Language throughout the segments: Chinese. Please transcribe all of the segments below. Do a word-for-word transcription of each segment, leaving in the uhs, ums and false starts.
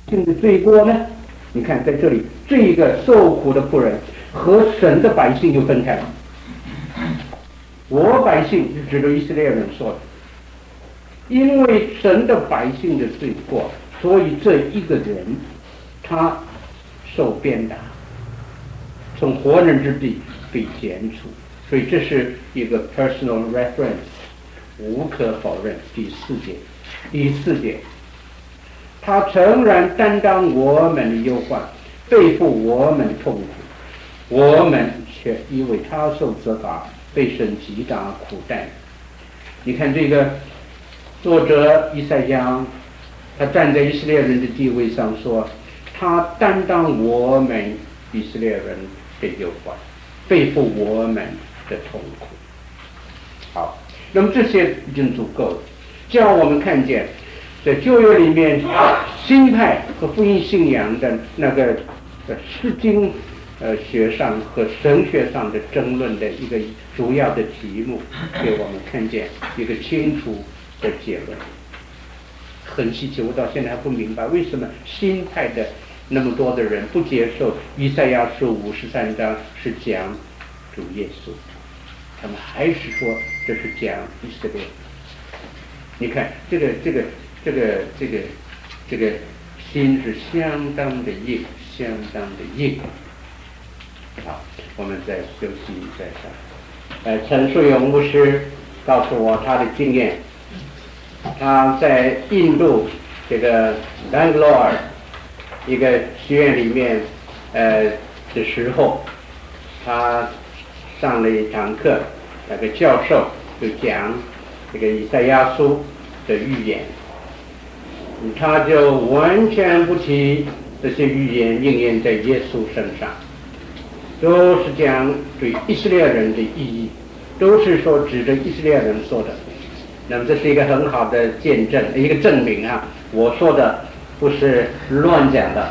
性的罪过呢？你看在这里，这一个受苦的仆人和神的百姓就分开了。我百姓是指着以色列人说的，因为神的百姓的罪过，所以这一个人他受鞭打，从活人之地被剪除。所以这是一个 personal reference， 无可否认。第四节，第四节，他诚然担当我们的忧患，背负我们的痛苦，我们却因为他受责罚，被神极大苦待。你看这个作者以赛亚，他站在以色列人的地位上说，他担当我们以色列人的忧患，背负我们的痛苦。好，那么这些已经足够了，叫我们看见在旧约里面新派和福音信仰的那个呃诗经呃学上和神学上的争论的一个主要的题目，给我们看见一个清楚的结论。很稀奇，我到现在还不明白为什么新派的那么多的人不接受以赛亚书五十三章是讲主耶稣，他们还是说这是讲以色列。你看这个这个这个这个这个心是相当的硬，相当的硬。好，我们再休息一下。呃，陈树勇牧师告诉我他的经验，他在印度这个 Bangalore 一个学院里面呃的时候，他上了一堂课，那个教授就讲这个以赛亚书的预言，他就完全不提这些预言应验在耶稣身上，都是讲对以色列人的意义，都是说指着以色列人说的。那么这是一个很好的见证，一个证明啊，我说的不是乱讲的，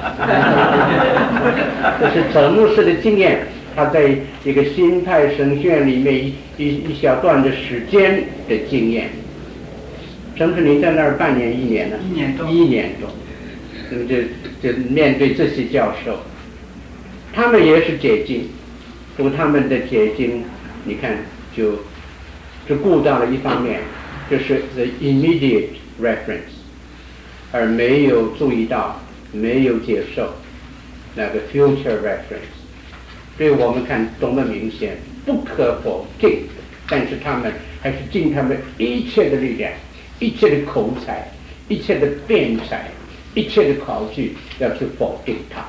这是陈牧师的经验，他在一个新派神学里面一一一小段的时间的经验。陈牧师，您在那儿半年一年呢？ 一年多。 一年多。那么就就面对这些教授，他们也是解经，不过他们的解经，你看就就顾到了一方面，就是 the immediate reference， 而没有注意到，没有接受那个 future reference。所以我们看多么明显，不可否定，但是他们还是尽他们一切的力量，一切的口才，一切的辩才，一切的考据，要去否定它。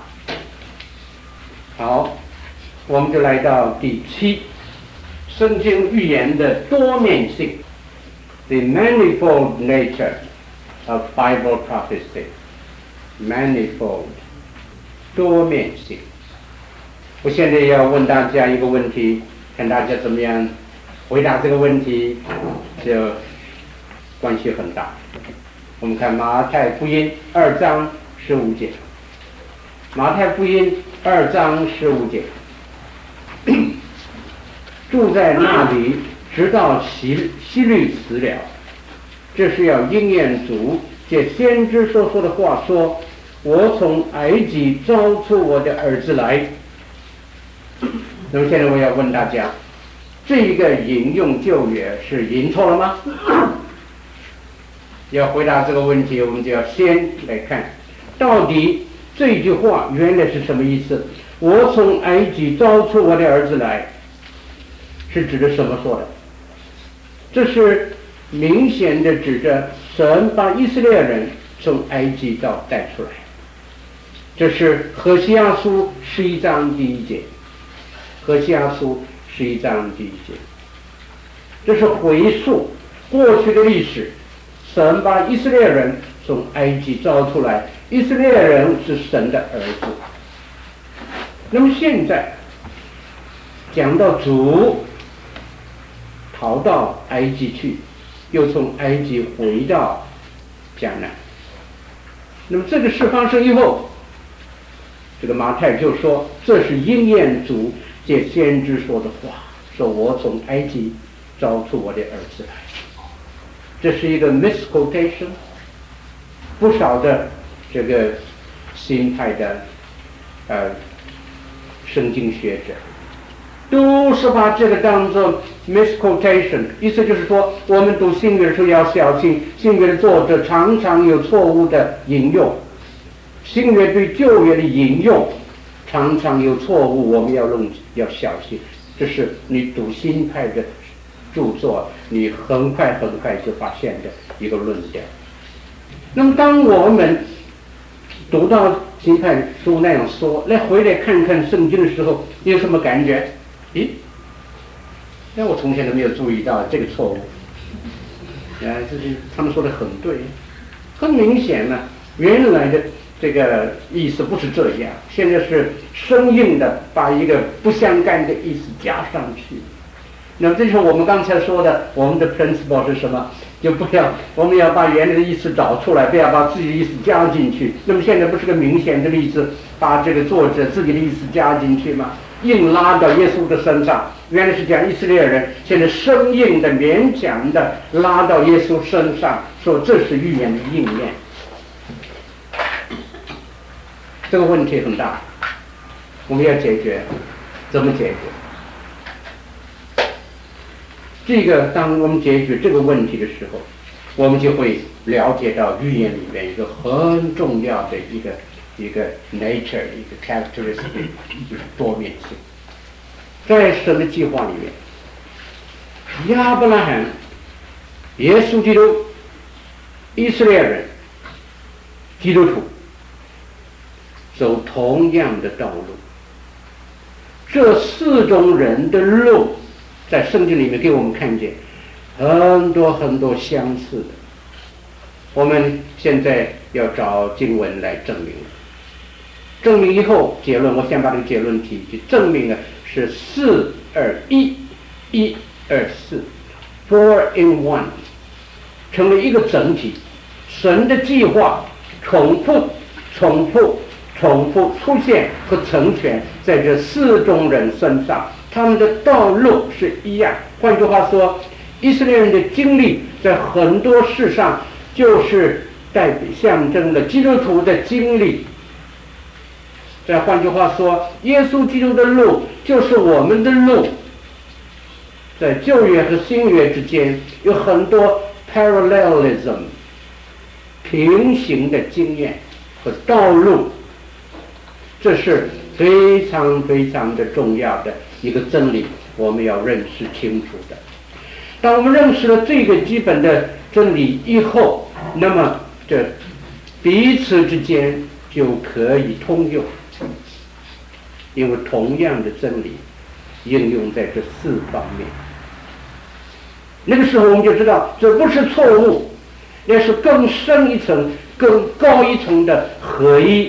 好，我们就来到第七，圣经预言的多面性 ，the manifold nature of Bible prophecy， manifold 多面性。我现在要问大家一个问题，看大家怎么样回答这个问题，就关系很大。我们看马太福音二章十五节，马太福音二章十五节，住在那里直到希希律死了，这是要应验主借先知所说的话说，我从埃及招出我的儿子来。那么现在我要问大家，这一个引用旧约是引错了吗？要回答这个问题，我们就要先来看，到底这句话原来是什么意思？我从埃及招出我的儿子来，是指的什么说的？这是明显的指着神把以色列人从埃及招带出来。这是何西阿书十一章第一节。何西阿书十一章第一节，这是回溯过去的历史，神把以色列人从埃及招出来，以色列人是神的儿子。那么现在讲到主逃到埃及去，又从埃及回到迦南，那么这个事发生以后，这个马太就说这是应验主借先知说的话，说我从埃及招出我的儿子来。这是一个 misquotation， 不少的这个新派的呃圣经学者，都是把这个当作 misquotation， 意思就是说，我们读新约的时候要小心，新约的作者常常有错误的引用，新约对旧约的引用常常有错误，我们要弄要小心。这是你读新派的著作，你很快很快就发现的一个论点。那么当我们读到新派书那样说，来回来看看圣经的时候，你有什么感觉？咦，那我从前都没有注意到这个错误。啊，就是他们说的很对，很明显呢，原来的这个意思不是这样，现在是生硬的把一个不相干的意思加上去。那么这就是我们刚才说的，我们的 principle 是什么？就不要，我们要把原来的意思找出来，不要把自己的意思加进去。那么现在不是个明显的例子，把这个作者自己的意思加进去吗？硬拉到耶稣的身上，原来是讲以色列人，现在生硬的、勉强的拉到耶稣身上，说这是预言的应验。这个问题很大，我们要解决，怎么解决？这个当我们解决这个问题的时候，我们就会了解到预言里面一个很重要的一个一个 nature， 一个 characteristic， 就是多面性。在神的计划里面，亚伯拉罕、耶稣基督、以色列人、基督徒走同样的道路，这四种人的路在圣经里面给我们看见很多很多相似的。我们现在要找经文来证明，证明以后结论，我先把这个结论提起，证明了是四二一，一二四 ，four in one， 成为一个整体。神的计划重复、重复、重复出现和成全在这四种人身上。他们的道路是一样，换句话说，以色列人的经历在很多事上就是代表象征了基督徒的经历。再换句话说，耶稣基督的路就是我们的路。在旧约和新约之间有很多 parallelism， 平行的经验和道路，这是非常非常的重要的一个真理，我们要认识清楚的。当我们认识了这个基本的真理以后，那么这彼此之间就可以通用，因为同样的真理应用在这四方面。那个时候我们就知道，这不是错误，那是更深一层、更高一层的合一。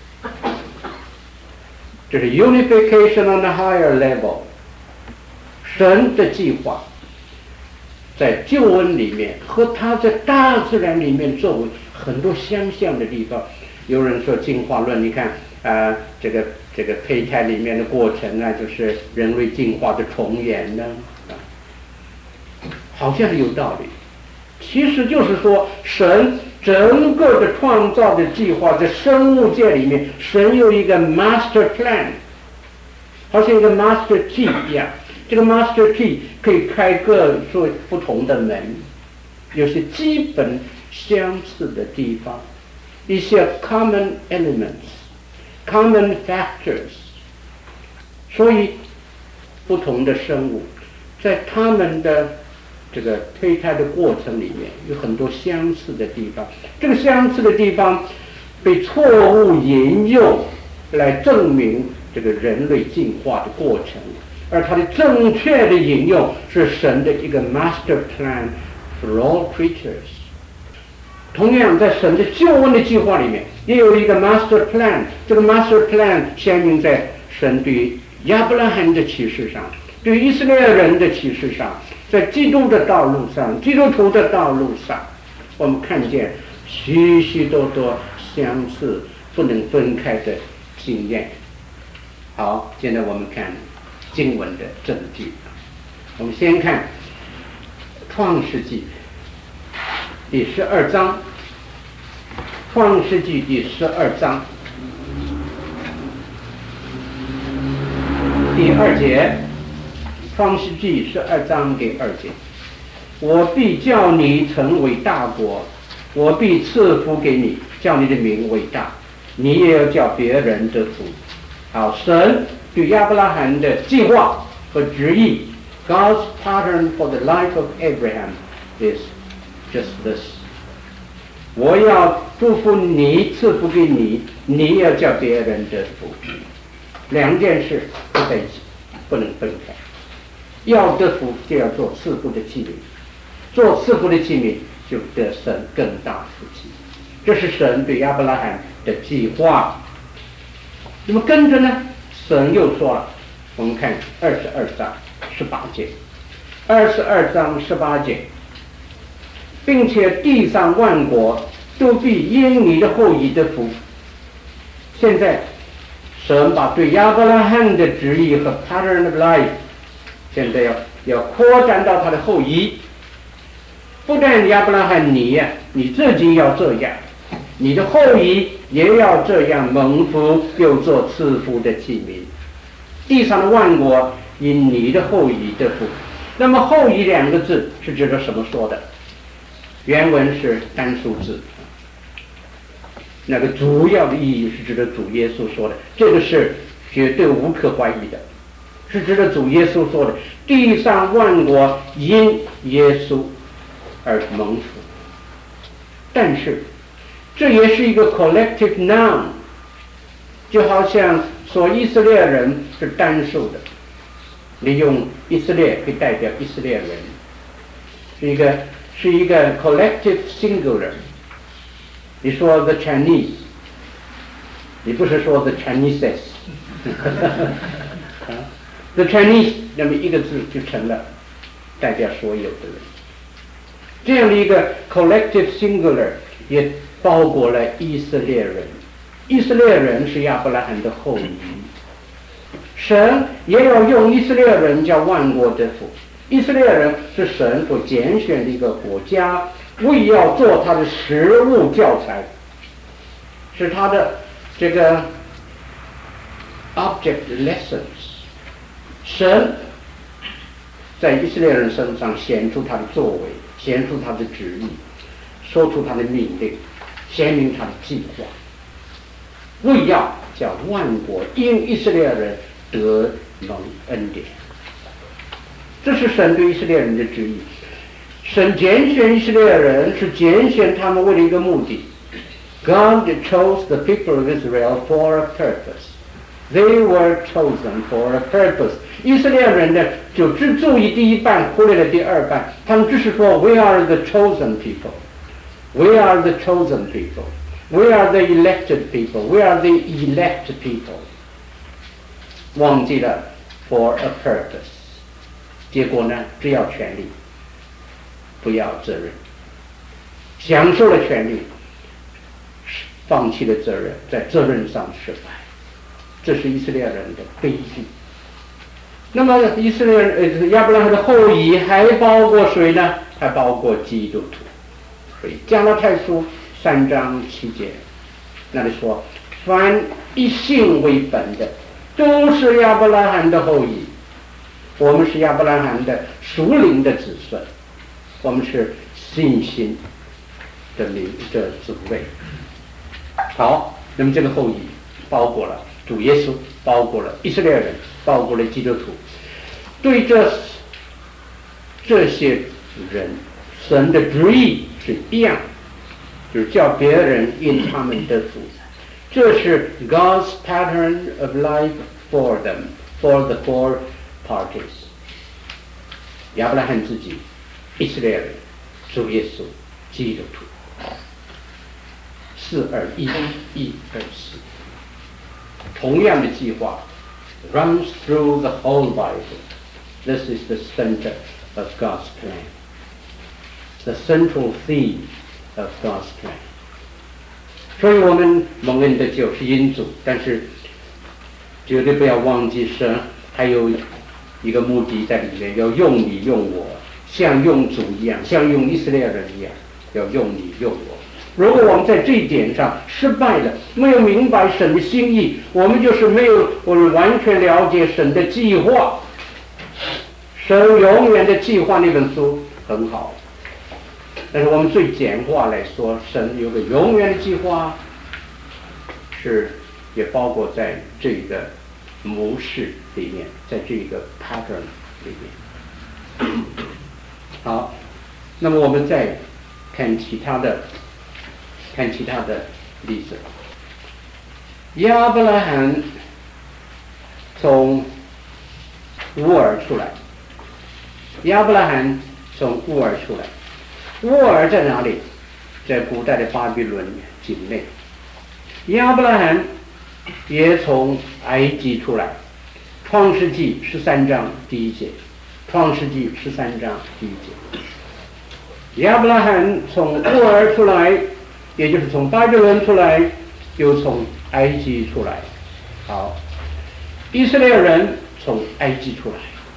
这是 unification on a higher level。神的计划在救恩里面和他在大自然里面作为很多相像的地方。有人说进化论，你看啊、呃，这个这个胚胎里面的过程啊，就是人类进化的重演呢，啊，好像是有道理。其实就是说，神整个的创造的计划在生物界里面，神有一个 master plan， 好像一个 master key 一样。这个 master key 可以开各所不同的门，有些基本相似的地方，一些 common elements、common factors。所以，不同的生物在他们的这个胚胎的过程里面有很多相似的地方，这个相似的地方被错误引用来证明这个人类进化的过程，而它的正确的引用是神的一个 master plan for all creatures。 同样在神的救恩的计划里面也有一个 master plan， 这个 master plan 显明在神对于亚伯拉罕的启示上，对于以色列人的启示上，在基督的道路上，基督徒的道路上，我们看见许许多多相似不能分开的经验。好，现在我们看经文的证据。我们先看创世纪第十二章，创世纪第十二章， 第二节，创世纪十二章第二节，我必叫你成为大国，我必赐福给你，叫你的名为大，你也要叫别人得福。好，神对亚伯拉罕的计划和旨意 ，God's pattern for the life of Abraham is just this。我要祝福你，赐福给你，你也要叫别人得福。两件事不在一起，不能分开。要得福，就要做赐福的器皿；做赐福的器皿，就得神更大福气。这是神对亚伯拉罕的计划。那么跟着呢，神又说了，我们看二十二章十八节，二十二章十八节，并且地上万国都必因你的后裔得福。现在神把对亚伯拉罕的旨意和 pattern of life， 现在要要扩展到他的后裔。不但亚伯拉罕你呀、啊，你自己要这样，你的后裔也要这样蒙福，又做赐福的器皿。地上的万国因你的后裔得福。那么后裔两个字是指着什么说的？原文是单数字，那个主要的意义是指着主耶稣说的，这个是绝对无可怀疑的，是指着主耶稣说的，地上万国因耶稣而蒙福。但是这也是一个 collective noun， 就好像说以色列人是单数的，你用以色列可以代表以色列人，是一个是一个 collective singular。你说 the Chinese， 你不是说 the Chineses the Chinese， 那么一个字就成了代表所有的人。这样的一个 collective singular 也包括了以色列人。以色列人是亚伯拉罕的后裔，神也要用以色列人叫万国得福。以色列人是神所拣选的一个国家，为要做他的实务教材，是他的这个 object lessons。神在以色列人身上显出他的作为，显出他的旨意，说出他的命令，显明他的计划，为要叫万国因以色列人得蒙恩典。这是神对以色列人的旨意。神拣选以色列人是拣选他们为了一个目的。God chose the people of Israel for a purpose. They were chosen for a purpose. 以色列人呢，就只注意第一半，忽略了第二半。他们只是说 We are the chosen people. We are the chosen people. We are the elected people. We are the elect people. 忘记了 for a purpose. 结果呢，只要权利，不要责任。享受了权利，放弃了责任，在责任上失败。这是以色列人的悲剧。那么以色列人呃亚伯拉罕的后裔还包括谁呢？还包括基督徒。所以加拉太书三章七节那里说，凡以信为本的都是亚伯拉罕的后裔。我们是亚伯拉罕的属灵的子孙，我们是信心的灵的子位。好，那么这个后裔包括了主耶稣，包括了以色列人，包括了基督徒。对这这些人，神的旨意是一样，就是叫别人因他们得福。这是 God's pattern of life for them, for the four parties. 亚伯拉罕自己，以色列人，主耶稣，基督徒。四二一，一二四。同样的计划 runs through the whole Bible. This is the center of God's plan. The central theme of God's plan. 所以我们蒙恩的救是因主，但是绝对不要忘记神还有一个目的在里面，要用你用我，像用主一样，像用以色列人一样，要用你用我。 如果我们在这一点上失败了，没有明白神的心意，我们就是没有我们完全了解神的计划。神永远的计划那本书很好，但是我们最简化来说，神有个永远的计划，是也包括在这个模式里面，在这个 pattern 里面。好，那么我们再看其他的，看其他的例子。亚伯拉罕从乌尔出来，亚伯拉罕从乌尔出来，乌尔在哪里？在古代的巴比伦境内。亚伯拉罕也从埃及出来，创世纪十三章第一节，创世纪十三章第一节。亚伯拉罕从乌尔出来，也就是从巴比伦出来，又从埃及出来。好，以色列人从埃及出来，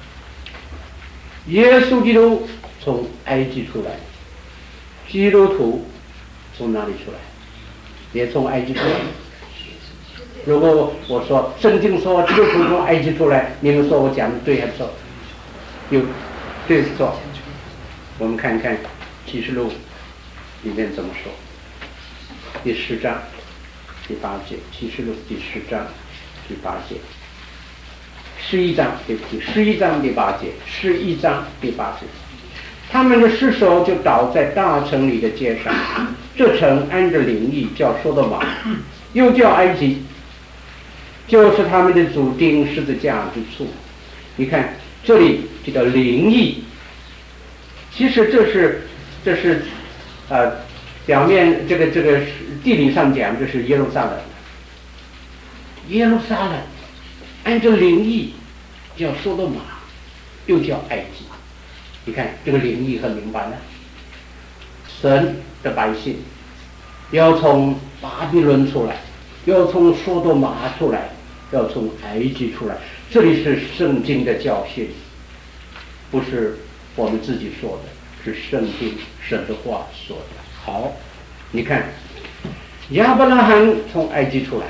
耶稣基督从埃及出来，基督徒从哪里出来？也从埃及出来。如果我说圣经说基督徒从埃及出来，你们说我讲的对还是错？有对是错？我们看看启示录里面怎么说。第十章第八节，启示录第十章第八节，十一章对不起，十一章第八节，十一章第八节。他们的尸首就倒在大城里的街上，这城按着灵意叫说的马，又叫埃及，就是他们的主钉十字架之处。你看这里这个灵意，其实这是这是呃表面这个这个地理上讲，这是耶路撒冷，耶路撒冷按照灵意叫说的马，又叫埃及。你看这个灵意很明白了，神的百姓要从巴比伦出来，要从索多玛出来，要从埃及出来。这里是圣经的教训，不是我们自己说的，是圣经神的话说的。好，你看亚伯拉罕从埃及出来，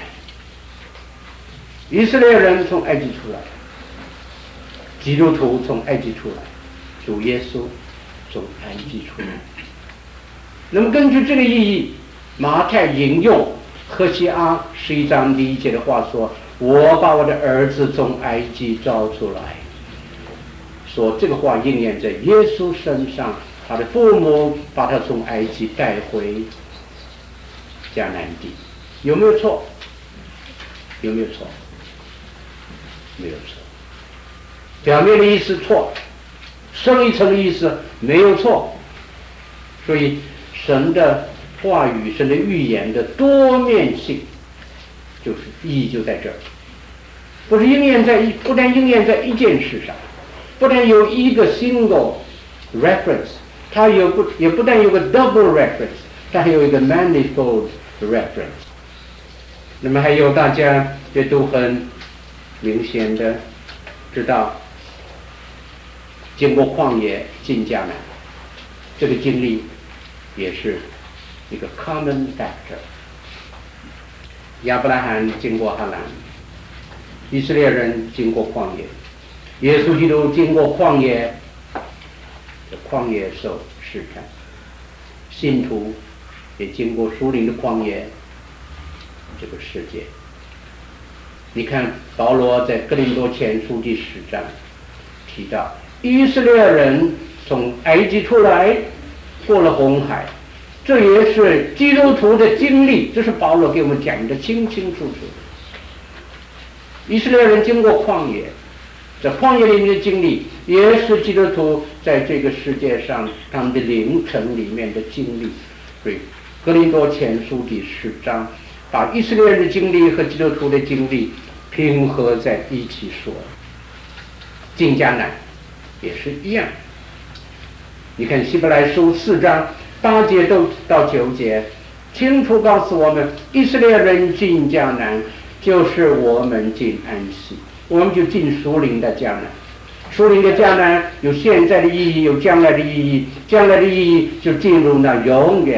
以色列人从埃及出来，基督徒从埃及出来，主耶稣从埃及出来。那么根据这个意义，马太引用何西阿十一章第一节的话说，我把我的儿子从埃及招出来，说这个话应验在耶稣身上，他的父母把他从埃及带回迦南地。有没有错？有没有错？没有错。表面的意思错，深一层的意思没有错。所以神的话语，神的预言的多面性，就是意义就在这儿，不是应验在一，不但应验在一件事上，不但有一个 single reference， 它有不也不但有个 double reference， 它还有一个 manifold reference。那么还有大家也都很明显的知道，经过旷野进迦南，这个经历也是一个 common factor。亚伯拉罕经过哈兰，以色列人经过旷野，耶稣基督经过旷野，这旷野受试探，信徒也经过属灵的旷野这个世界。你看保罗在哥林多前书第十章提到，以色列人从埃及出来，过了红海，这也是基督徒的经历，这是保罗给我们讲的清清楚楚。以色列人经过旷野，在旷野里面的经历，也是基督徒在这个世界上他们的灵程里面的经历。所以哥林多前书第十章把以色列人的经历和基督徒的经历拼合在一起说。进迦南也是一样。你看希伯来书四章八节都到九节，清楚告诉我们，以色列人进迦南就是我们进安息，我们就进属灵的迦南。属灵的迦南有现在的意义，有将来的意义，将来的意义就进入那永远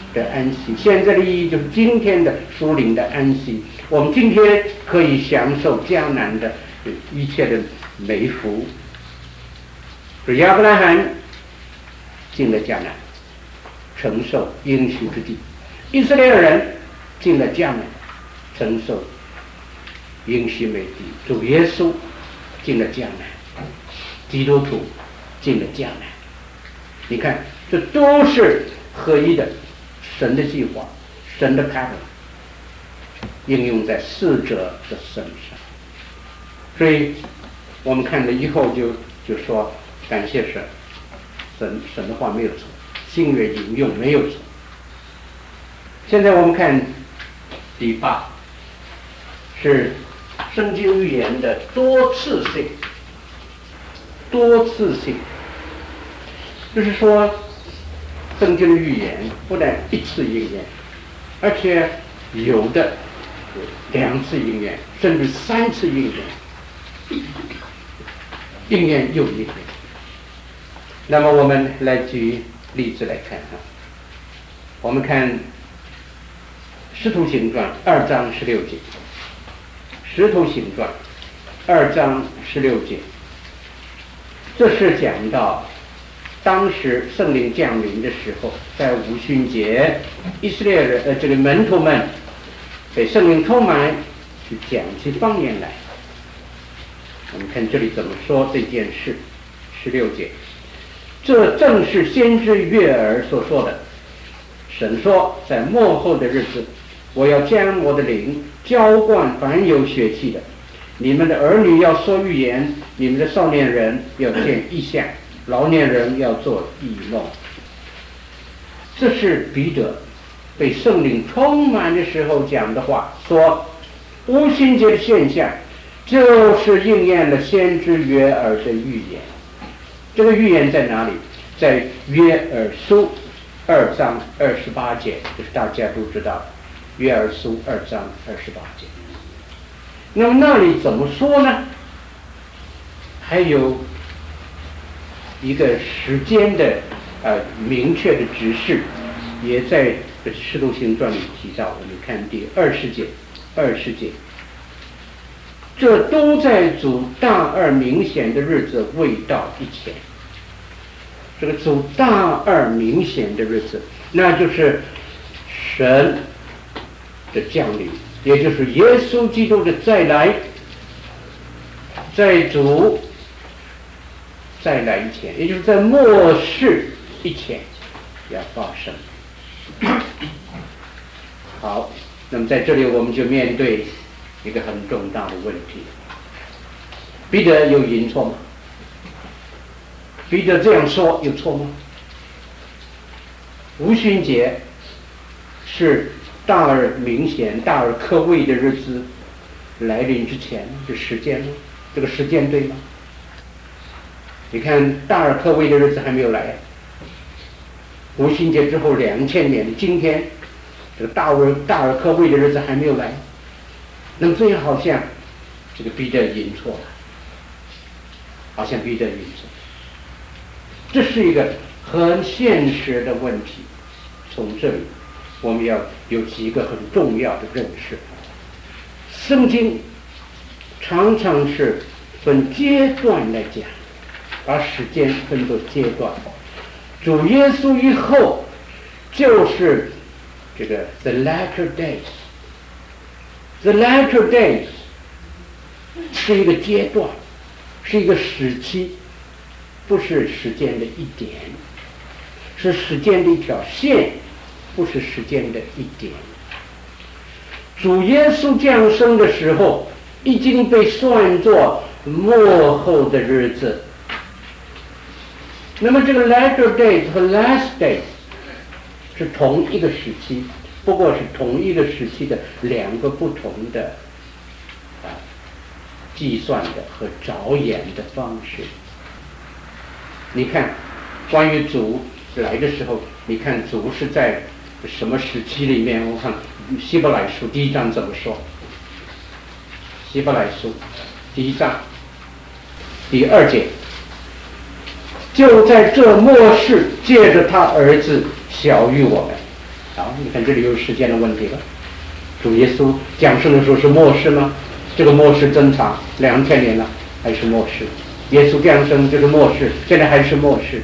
的安息。现在的意义就是今天的属灵的安息。我们今天可以享受迦南的一切的美福。所以亚伯拉罕进了迦南，承受应许之地；以色列人进了迦南，承受应许美地。主耶稣进了迦南，基督徒进了迦南。你看，这都是合一的神的计划，神的 pattern 应用在四者的身上。所以我们看了以后就就说感谢神，神神的话没有错，新约引用没有错。现在我们看第八，是圣经预言的多次性，多次性，就是说圣经的预言不但一次应验，而且有的两次应验，甚至三次应验，应验又应验。那么我们来举例子来看哈，我们看《使徒行传》二章十六节，《使徒行传》二章十六节，这是讲到当时圣灵降临的时候，在五旬节，以色列人呃这个门徒们被圣灵充满，去讲起方言来。我们看这里怎么说这件事。十六节，这正是先知约珥所说的。神说，在末后的日子，我要将我的灵浇灌凡有血气的，你们的儿女要说预言，你们的少年人要见异象，老年人要做异梦。这是彼得被圣灵充满的时候讲的话，说无旬节的现象就是应验了先知约珥的预言。这个预言在哪里？在约珥书二章二十八节，就是大家都知道约珥书二章二十八节。那么那里怎么说呢？还有一个时间的呃明确的指示，也在《使徒行传》里提到。我们看第二十节，二十节，这都在主大而明显的日子未到以前。这个主大而明显的日子，那就是神的降临，也就是耶稣基督的再来，在主再来以前，也就是在末世以前要发生。好，那么在这里我们就面对一个很重大的问题：彼得有引错吗？彼得这样说有错吗？五旬节是大而明显、大而可畏的日子来临之前的时间吗？这个时间对吗？你看，大而可畏的日子还没有来，五旬节之后两千年的今天，这个大而大而可畏的日子还没有来，那么这好像这个彼得引错了，好像彼得引错。这是一个很现实的问题。从这里我们要有几个很重要的认识。圣经常常是分阶段来讲，把时间分作阶段。主耶稣以后就是这个 the latter days。the latter days 是一个阶段，是一个时期，不是时间的一点，是时间的一条线，不是时间的一点。主耶稣降生的时候已经被算作末后的日子。那么这个 latter days 和 last days 是同一个时期，不过是同一个时期的两个不同的啊计算的和着眼的方式。你看，关于主来的时候，你看主是在什么时期里面？我看希伯来书第一章怎么说？希伯来书第一章第二节，就在这末世，借着他儿子小于我们好，你看这里有时间的问题了。主耶稣降生的时候是末世吗？这个末世增长两千年了，还是末世？耶稣降生就是末世，现在还是末世。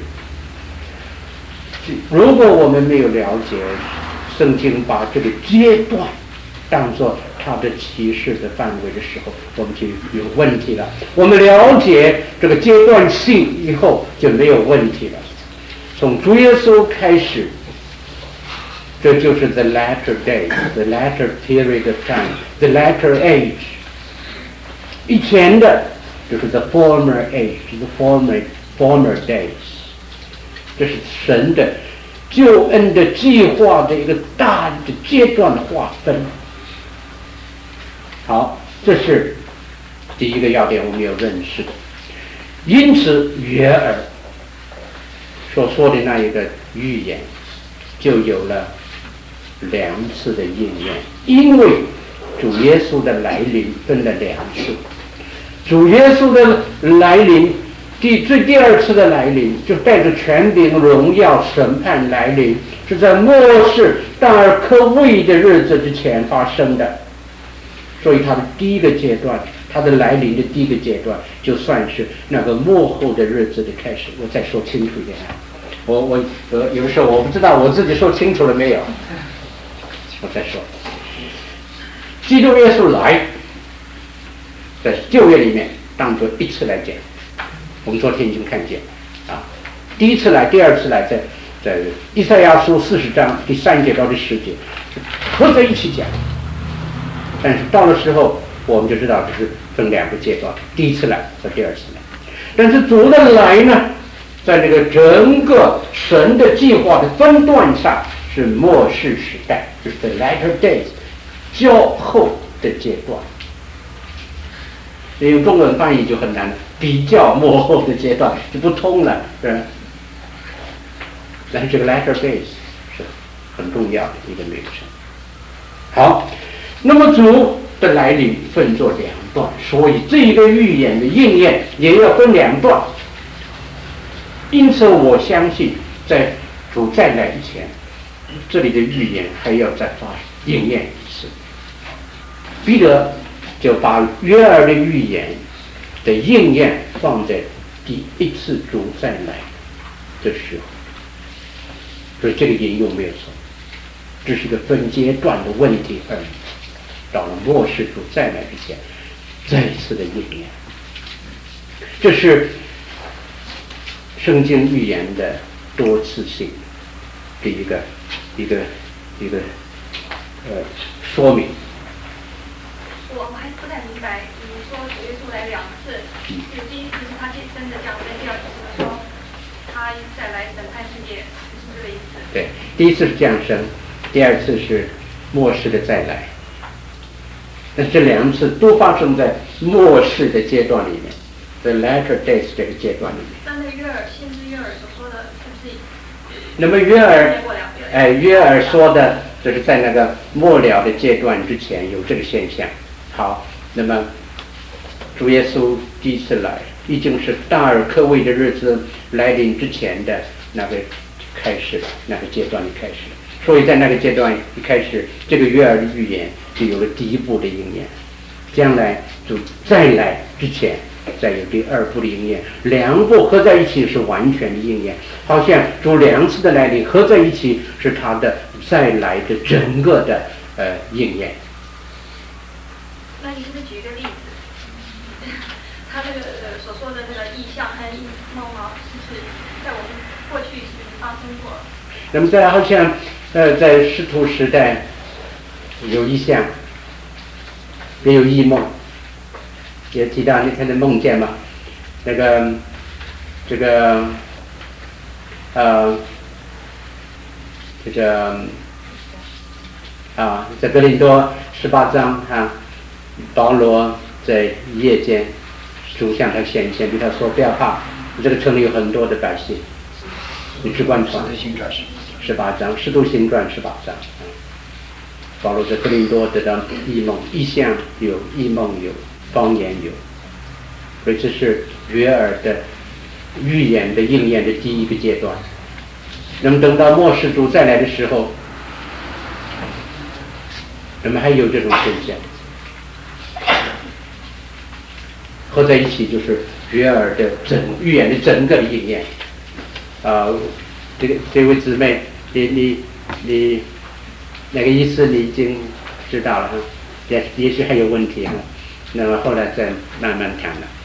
如果我们没有了解圣经把这个阶段当作它的启示的范围的时候，我们就有问题了。我们了解这个阶段性以后就没有问题了。从主耶稣开始，这就是 the latter days, the latter period of time, the latter age。以前的就是 the former age, the former former days。这是神的救恩的计划的一个大的阶段的划分。好，这是第一个要点，我们要认识的。因此约珥所说的那一个预言就有了两次的应验，因为主耶稣的来临分了两次。主耶稣的来临，第最第二次的来临，就带着权柄、荣耀、审判来临，是在末世大而可畏的日子之前发生的。所以他的第一个阶段，他的来临的第一个阶段，就算是那个末后的日子的开始。我再说清楚一点啊，我我呃有时候我不知道我自己说清楚了没有，我再说。基督耶稣来，在旧约里面当作一次来讲，我们昨天已经看见啊，第一次来，第二次来，在在以赛亚书四十章第三节到第十节合在一起讲。但是到了时候，我们就知道这是分两个阶段，第一次来和第二次来。但是主的来呢，在这个整个神的计划的分段上是末世时代，就是 the latter days 较后的阶段。用中文翻译就很难，比较末后的阶段就不通了，是吧？但是这个 latter days 是很重要的一个名称。好。那么主的来临分作两段，所以这一个预言的应验也要分两段。因此我相信在主再来以前，这里的预言还要再发应验一次。彼得就把约珥的预言的应验放在第一次主再来的时候，所以这个引用没有错，这是一个分阶段的问题而已。到了末世主再来之前，再一次的应验，这是圣经预言的多次性的一个一个一个呃说明。 我还不太明白，你说主耶稣来两次，是第一次是他真的降生，第二次是说他再来审判世界，是这个意思？ 对，第一次是降生，第二次是末世的再来。但这两次都发生在末世的阶段里面 ，the latter days 这个阶段里面。 那那约珥，先知约珥所说的，是不是？ 那么约珥，哎，约珥说的，就是在那个末了的阶段之前有这个现象。好，那么主耶稣第一次来，已经是大而可畏的日子来临之前的那个开始了，那个阶段的开始了。所以在那个阶段一开始，这个约珥的预言就有了第一步的应验，将来就再来之前再有第二步的应验，两步合在一起是完全的应验，好像主两次的来临合在一起是他的再来的整个的呃应验。 那你是不是举一个例子？他这个呃所说的那个意象和异梦啊，是不是在我们过去是发生过？ 那么在好像呃在使徒时代有异象，也有异梦，也提到那天的梦见嘛，那个这个呃这个啊在哥林多十八章啊，保罗在夜间主向他显现，对他说不要怕，这个城里有很多的百姓，你只管传。十八章，使徒行传十八章。保罗在哥林多得到异梦，异象有，异梦有，方言有，所以这是约珥的预言的应验的第一个阶段。那么等到末世主再来的时候， 那么还有这种现象，合在一起就是约珥的整预言的整个的应验。啊、呃，这个这位姊妹，你你你那个意思你已经知道了哈，也也许还有问题哈，那么后来再慢慢谈了。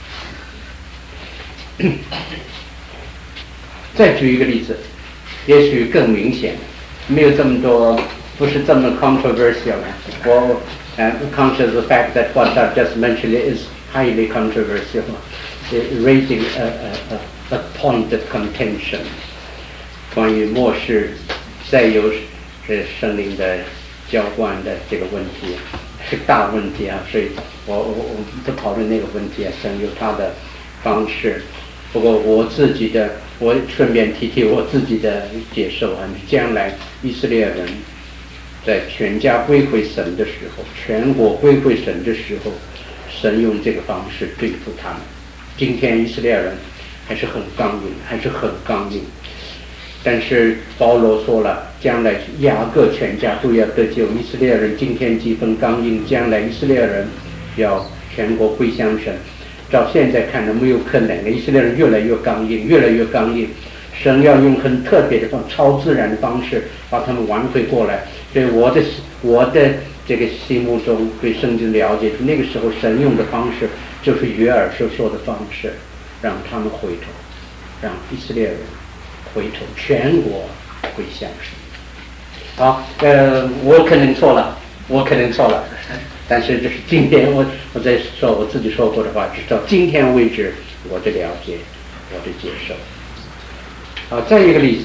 再举一个例子，也许更明显，没有这么多，不是这么 controversial。我 I'm conscious of the fact that what I've just mentioned is highly controversial, raising a, a, a, a point of contention。关于末世再有这生灵的浇灌的这个问题，是大问题啊，所以我我我不讨论那个问题啊，神有他的方式。不过我自己的，我顺便提提我自己的接受啊，将来以色列人在全家归回神的时候，全国归回神的时候，神用这个方式对付他们。今天以色列人还是很刚硬，还是很刚硬。但是保罗说了，将来雅各全家都要得救。以色列人今天几分刚硬，将来以色列人要全国归向神。照现在看来没有可能的，以色列人越来越刚硬，越来越刚硬。神要用很特别的方超自然的方式把他们挽回过来。所以我的我的这个心目中对圣经了解，那个时候神用的方式就是约珥所说的方式，让他们回头，让以色列人回头，全国归向神。好，呃，我可能错了，我可能错了，但是这是今天我我在说我自己说过的话，直到今天为止我的了解，我的接受。好，再一个例子，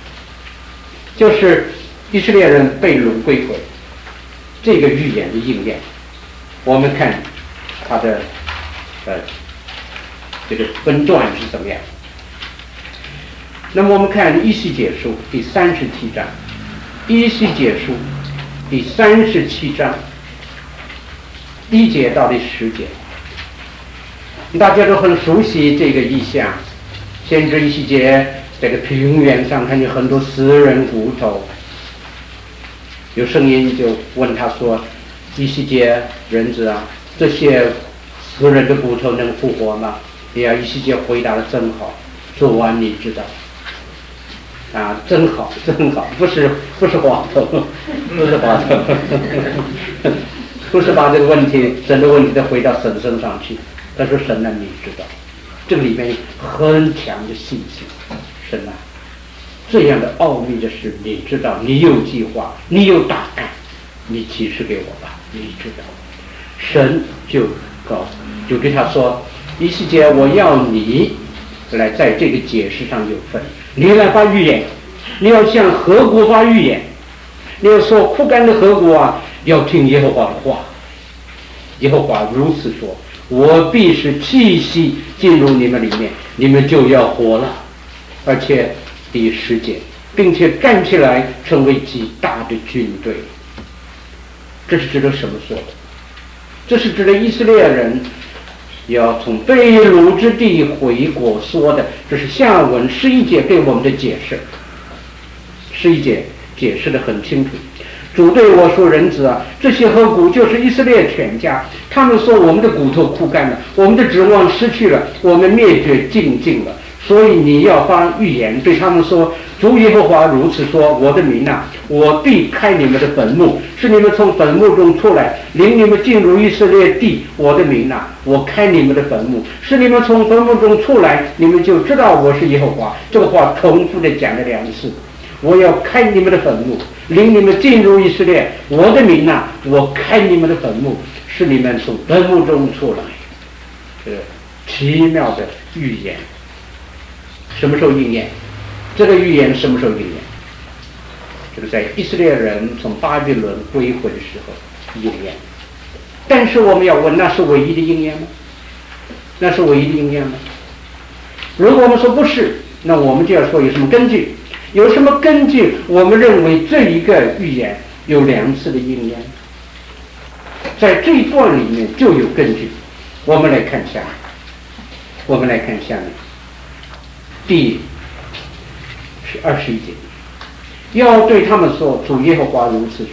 就是以色列人被掳归回这个预言的应验。我们看他的呃这个分段是怎么样。那么我们看以西结书第三十七章，以西结书第三十七章第一节到第十节，大家都很熟悉这个意象。先知以西结这个平原上看见很多死人骨头，有声音就问他说：“以西结人子啊，这些死人的骨头能复活吗？”呀，以西结回答的真好，说完你知道。啊，真好，真好，不是不是滑头，不是滑头，不是把这个问题神的问题再回到神身上去。他说：“神啊，你知道，这个里面很强的信心。神啊，这样的奥秘的事，你知道，你有计划，你有答案，你启示给我吧，你知道。”神就告诉，就对他说：“以西结，我要你来在这个解释上有份。你来发预言，你要向何国发预言，你要说枯干的何国啊，要听耶和华的话。耶和华如此说：我必使气息进入你们里面，你们就要活了。而且第十节，并且站起来成为极大的军队。”这是指的什么说的？这是指的以色列人要从被掳之地回国说的。这是下文十一节给我们的解释。十一节解释得很清楚。主对我说：“人子啊，这些何骨就是以色列全家。他们说我们的骨头枯干了，我们的指望失去了，我们灭绝尽尽了。所以你要发预言对他们说：主耶和华如此说：我的民啊，我必开你们的坟墓，使你们从坟墓中出来，领你们进入以色列地。我的民啊，我开你们的坟墓，使你们从坟墓中出来，你们就知道我是耶和华。”这个话重复的讲了两次。我要开你们的坟墓，领你们进入以色列。我的民啊，我开你们的坟墓，使你们从坟墓中出来。这个奇妙的预言什么时候应验？这个预言什么时候应验？就是在以色列人从巴比伦归回的时候应验。但是我们要问，那是唯一的应验吗？那是唯一的应验吗？如果我们说不是，那我们就要说有什么根据？有什么根据我们认为这一个预言有两次的应验？在这一段里面就有根据。我们来看下面，我们来看下面第是二十一节，要对他们说：主耶和华如此说：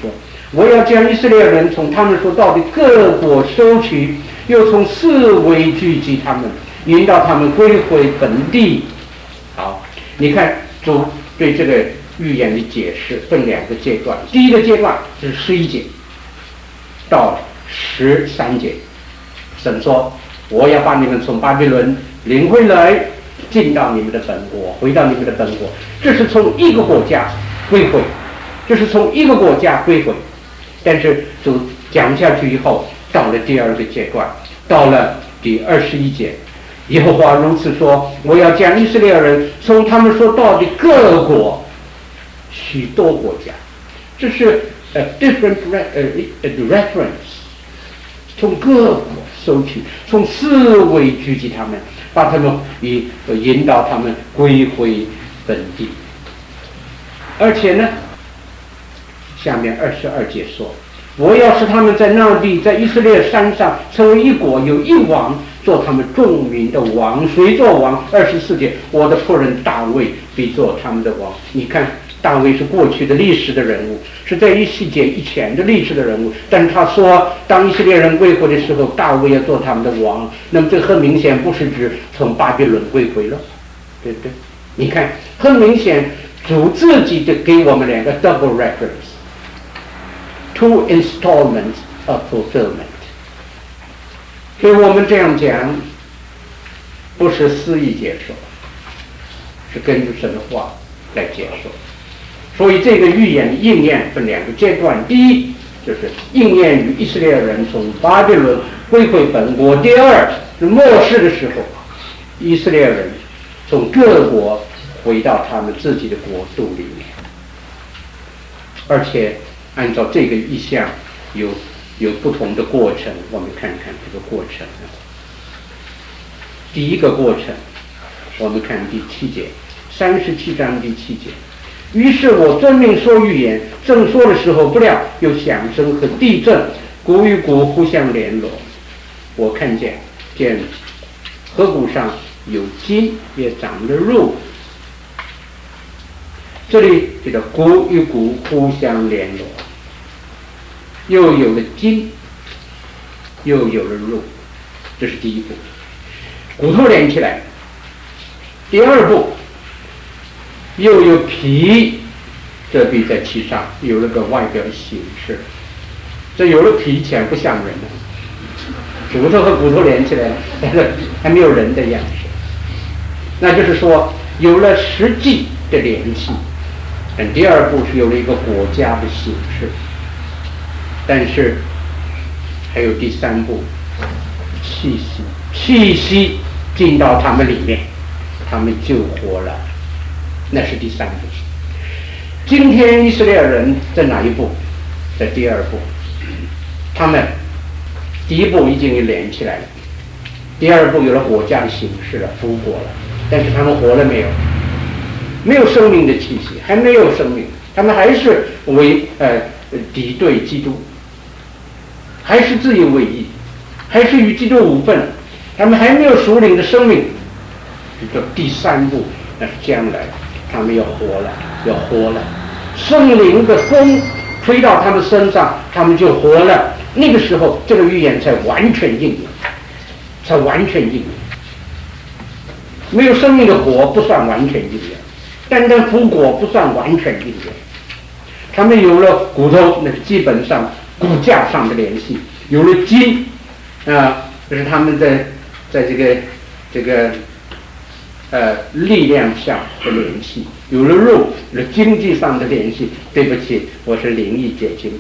我要将以色列人从他们所到的各国收取，又从四围聚集他们，引导他们归回本地。好，你看主对这个预言的解释分两个阶段，第一个阶段是十一节到十三节，神说我要把你们从巴比伦领回来，进到你们的本国，回到你们的本国。这是从一个国家归回，这是从一个国家归回。但是主讲下去以后，到了第二个阶段，到了第二十一节，耶和华如此说：我要将以色列人从他们所到的各国，许多国家，这是 a different reference， 从各国收取，从四围聚集他们，把他们引引导他们归回本地。而且呢，下面二十二节说：我要使他们在那地，在以色列山上成为一国，有一王，做他们众民的王。谁做王？二十四节，我的仆人大卫必做他们的王。你看，大卫是过去的历史的人物，是在一世纪以前的历史的人物，但是他说当以色列人归回的时候，大卫要做他们的王。那么这很明显不是指从巴比伦归回了，对不对？你看，很明显主自己就给我们两个 double reference， two installments of fulfillment。 所以我们这样讲不是肆意解说，是根据神的话来解说。所以这个预言的应验分两个阶段，第一就是应验于以色列人从巴比伦归回本国，第二是末世的时候，以色列人从各国回到他们自己的国度里面。而且按照这个意象有有不同的过程，我们看看这个过程。第一个过程，我们看第七节，三十七章第七节。于是我遵命说预言，正说的时候，不料有响声和地震，谷与谷互相联络。我看见见河谷上有筋，也长了肉。这里这个谷与谷互相联络，又有了筋，又有了肉，这是第一步，骨头连起来。第二步，又有皮，这皮在其上有了个外表的形式。这有了皮前不像人了，骨头和骨头连起来，但是还没有人的样式。那就是说有了实际的联系。但第二步是有了一个国家的形式，但是还有第三步，气息，气息进到他们里面，他们就活了，那是第三步。今天以色列人在哪一步？在第二步，他们第一步已经连起来了，第二步有了国家的形式了，复国了，但是他们活了没有？没有生命的气息，还没有生命，他们还是为呃敌对基督，还是自以为意，还是与基督无份，他们还没有属灵的生命。这第三步，那是将来他们要活了，要活了，圣灵的风吹到他们身上，他们就活了。那个时候，这个预言才完全应验，才完全应验。没有生命的活不算完全应验。单单复国不算完全应验，他们有了骨头，那是基本上骨架上的联系；有了筋，啊，这是他们在在这个这个呃力量上的联系；有了肉，有了经济上的联系。对不起，我是灵异解经。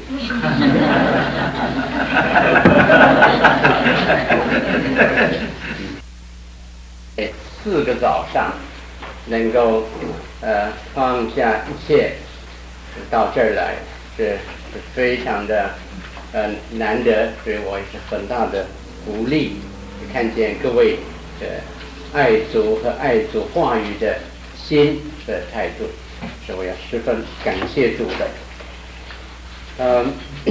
四个早上能够呃放下一切到这儿来，是是非常的呃难得，对我也是很大的鼓励。看见各位的爱主和爱主话语的心的态度，是我要十分感谢主的。呃，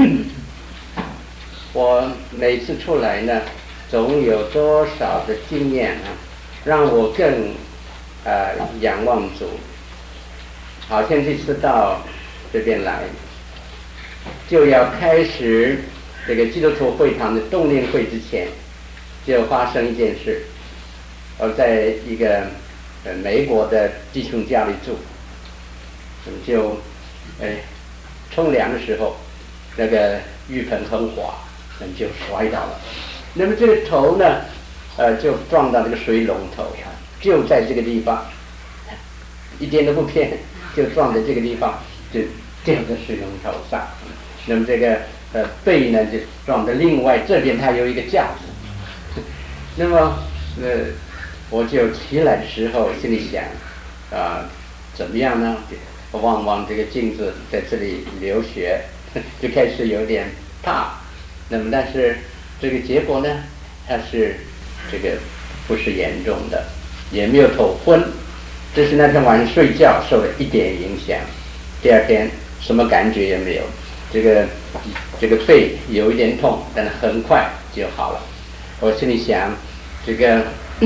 我每次出来呢，总有多少的经验啊，让我更呃仰望主。好像这次到这边来， 就要开始这个基督徒会堂的冬令会之前，就发生一件事。我在一个呃美国的弟兄家里住，就哎冲凉的时候，那个浴盆很滑，那就摔倒了。那么这个头呢，呃，就撞到这个水龙头，就在这个地方，一点都不偏，就撞在这个地方，就掉在水龙头上。那么这个呃背呢，就撞在另外这边，它有一个架子。那么呃，我就起来的时候，心里想啊、呃，怎么样呢？望望这个镜子，在这里流血，就开始有点怕。那么，但是这个结果呢，它是这个不是严重的，也没有头昏，只是那天晚上睡觉受了一点影响。第二天什么感觉也没有，这个这个背有一点痛，但是很快就好了。我心里想，这个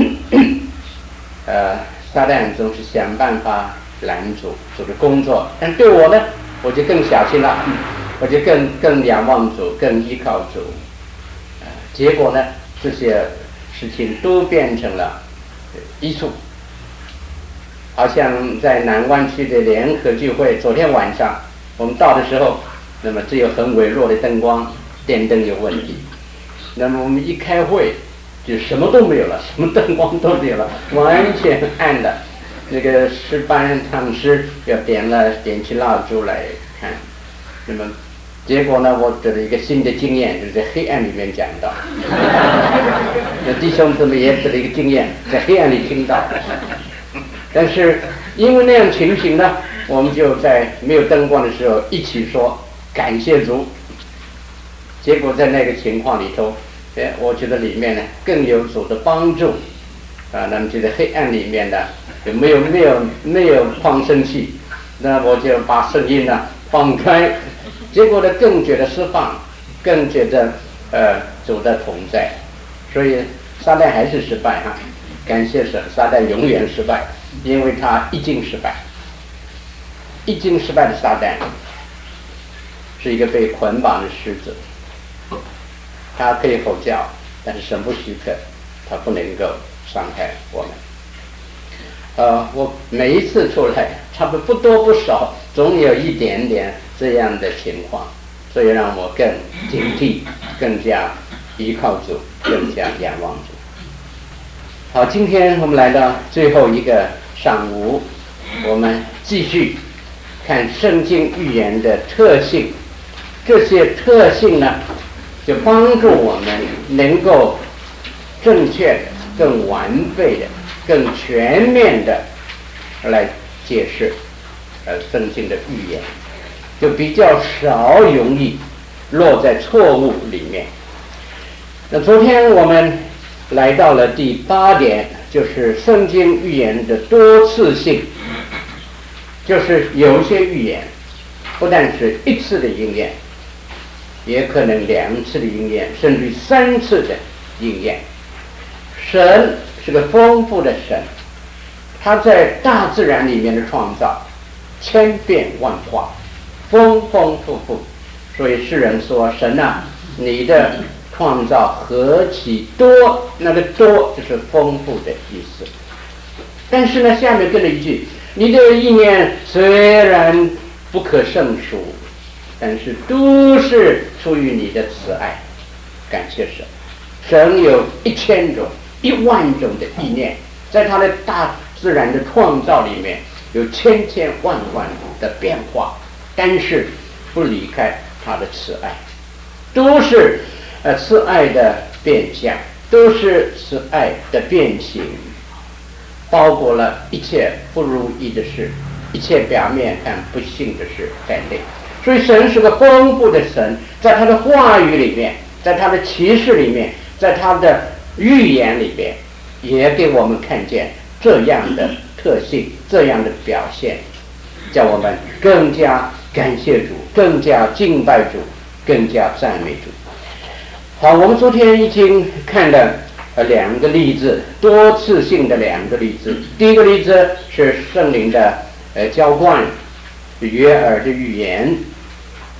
呃，撒旦总是想办法拦阻主的工作，但对我呢，我就更小心了，我就更更仰望主，更依靠主。呃，结果呢，这些事情都变成了医术。好像在南湾区的联合聚会，昨天晚上我们到的时候，那么只有很微弱的灯光，电灯有问题。那么我们一开会，就什么都没有了，什么灯光都没有了，完全暗的。那个诗班唱诗要点了点起蜡烛来看，那么结果呢，我得了一个新的经验，就是在黑暗里面讲到。那弟兄姊妹也得了一个经验，在黑暗里听到。但是因为那样情形呢，我们就在没有灯光的时候一起说感谢主。结果在那个情况里头，哎，我觉得里面呢更有主的帮助啊。那么就在黑暗里面呢，有没有没有没有放生气，那我就把声音呢放开，结果呢更觉得释放，更觉得呃主的同在。所以撒旦还是失败哈、啊，感谢神，撒旦永远失败，因为他一经失败，一经失败的撒旦是一个被捆绑的狮子。他可以吼叫，但是神不许可，他不能够伤害我们。呃，我每一次出来，差不多不多不少，总有一点点这样的情况，所以让我更警惕，更加依靠主，更加仰望主。好，今天我们来到最后一个上午，我们继续看圣经预言的特性。这些特性呢，就帮助我们能够正确的、更完备的、更全面的来解释呃圣经的预言，就比较少容易落在错误里面。那昨天我们来到了第八点，就是圣经预言的多次性，就是有一些预言不但是一次的应验，也可能两次的应验，甚至三次的应验。神是个丰富的神，他在大自然里面的创造千变万化，丰丰富富。所以诗人说，神啊，你的创造何其多，那个多就是丰富的意思。但是呢，下面跟了一句，你的意念虽然不可胜数，但是都是出于你的慈爱。感谢神，神有一千种一万种的意念，在他的大自然的创造里面有千千万万的变化，但是不离开他的慈爱，都是呃慈爱的变相，都是慈爱的变形，包括了一切不如意的事，一切表面看不幸的事在内。所以神是个丰富的神，在他的话语里面，在他的启示里面，在他的预言里面，也给我们看见这样的特性，这样的表现，叫我们更加感谢主，更加敬拜主，更加赞美主。好，我们昨天已经看了呃两个例子，多次性的两个例子。第一个例子是圣灵的呃浇灌，约珥的预言。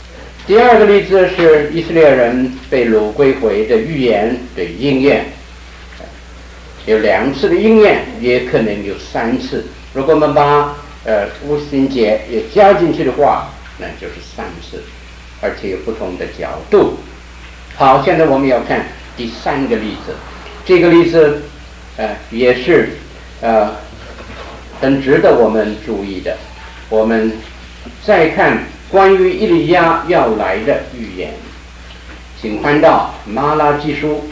第二个例子是以色列人被掳归回的预言的应验，有两次的应验，也可能有三次。如果我们把呃五旬节也加进去的话，那就是三次，而且有不同的角度。好，现在我们要看第三个例子，这个例子呃也是呃很值得我们注意的。我们再看关于以利亚要来的预言，请翻到马拉基书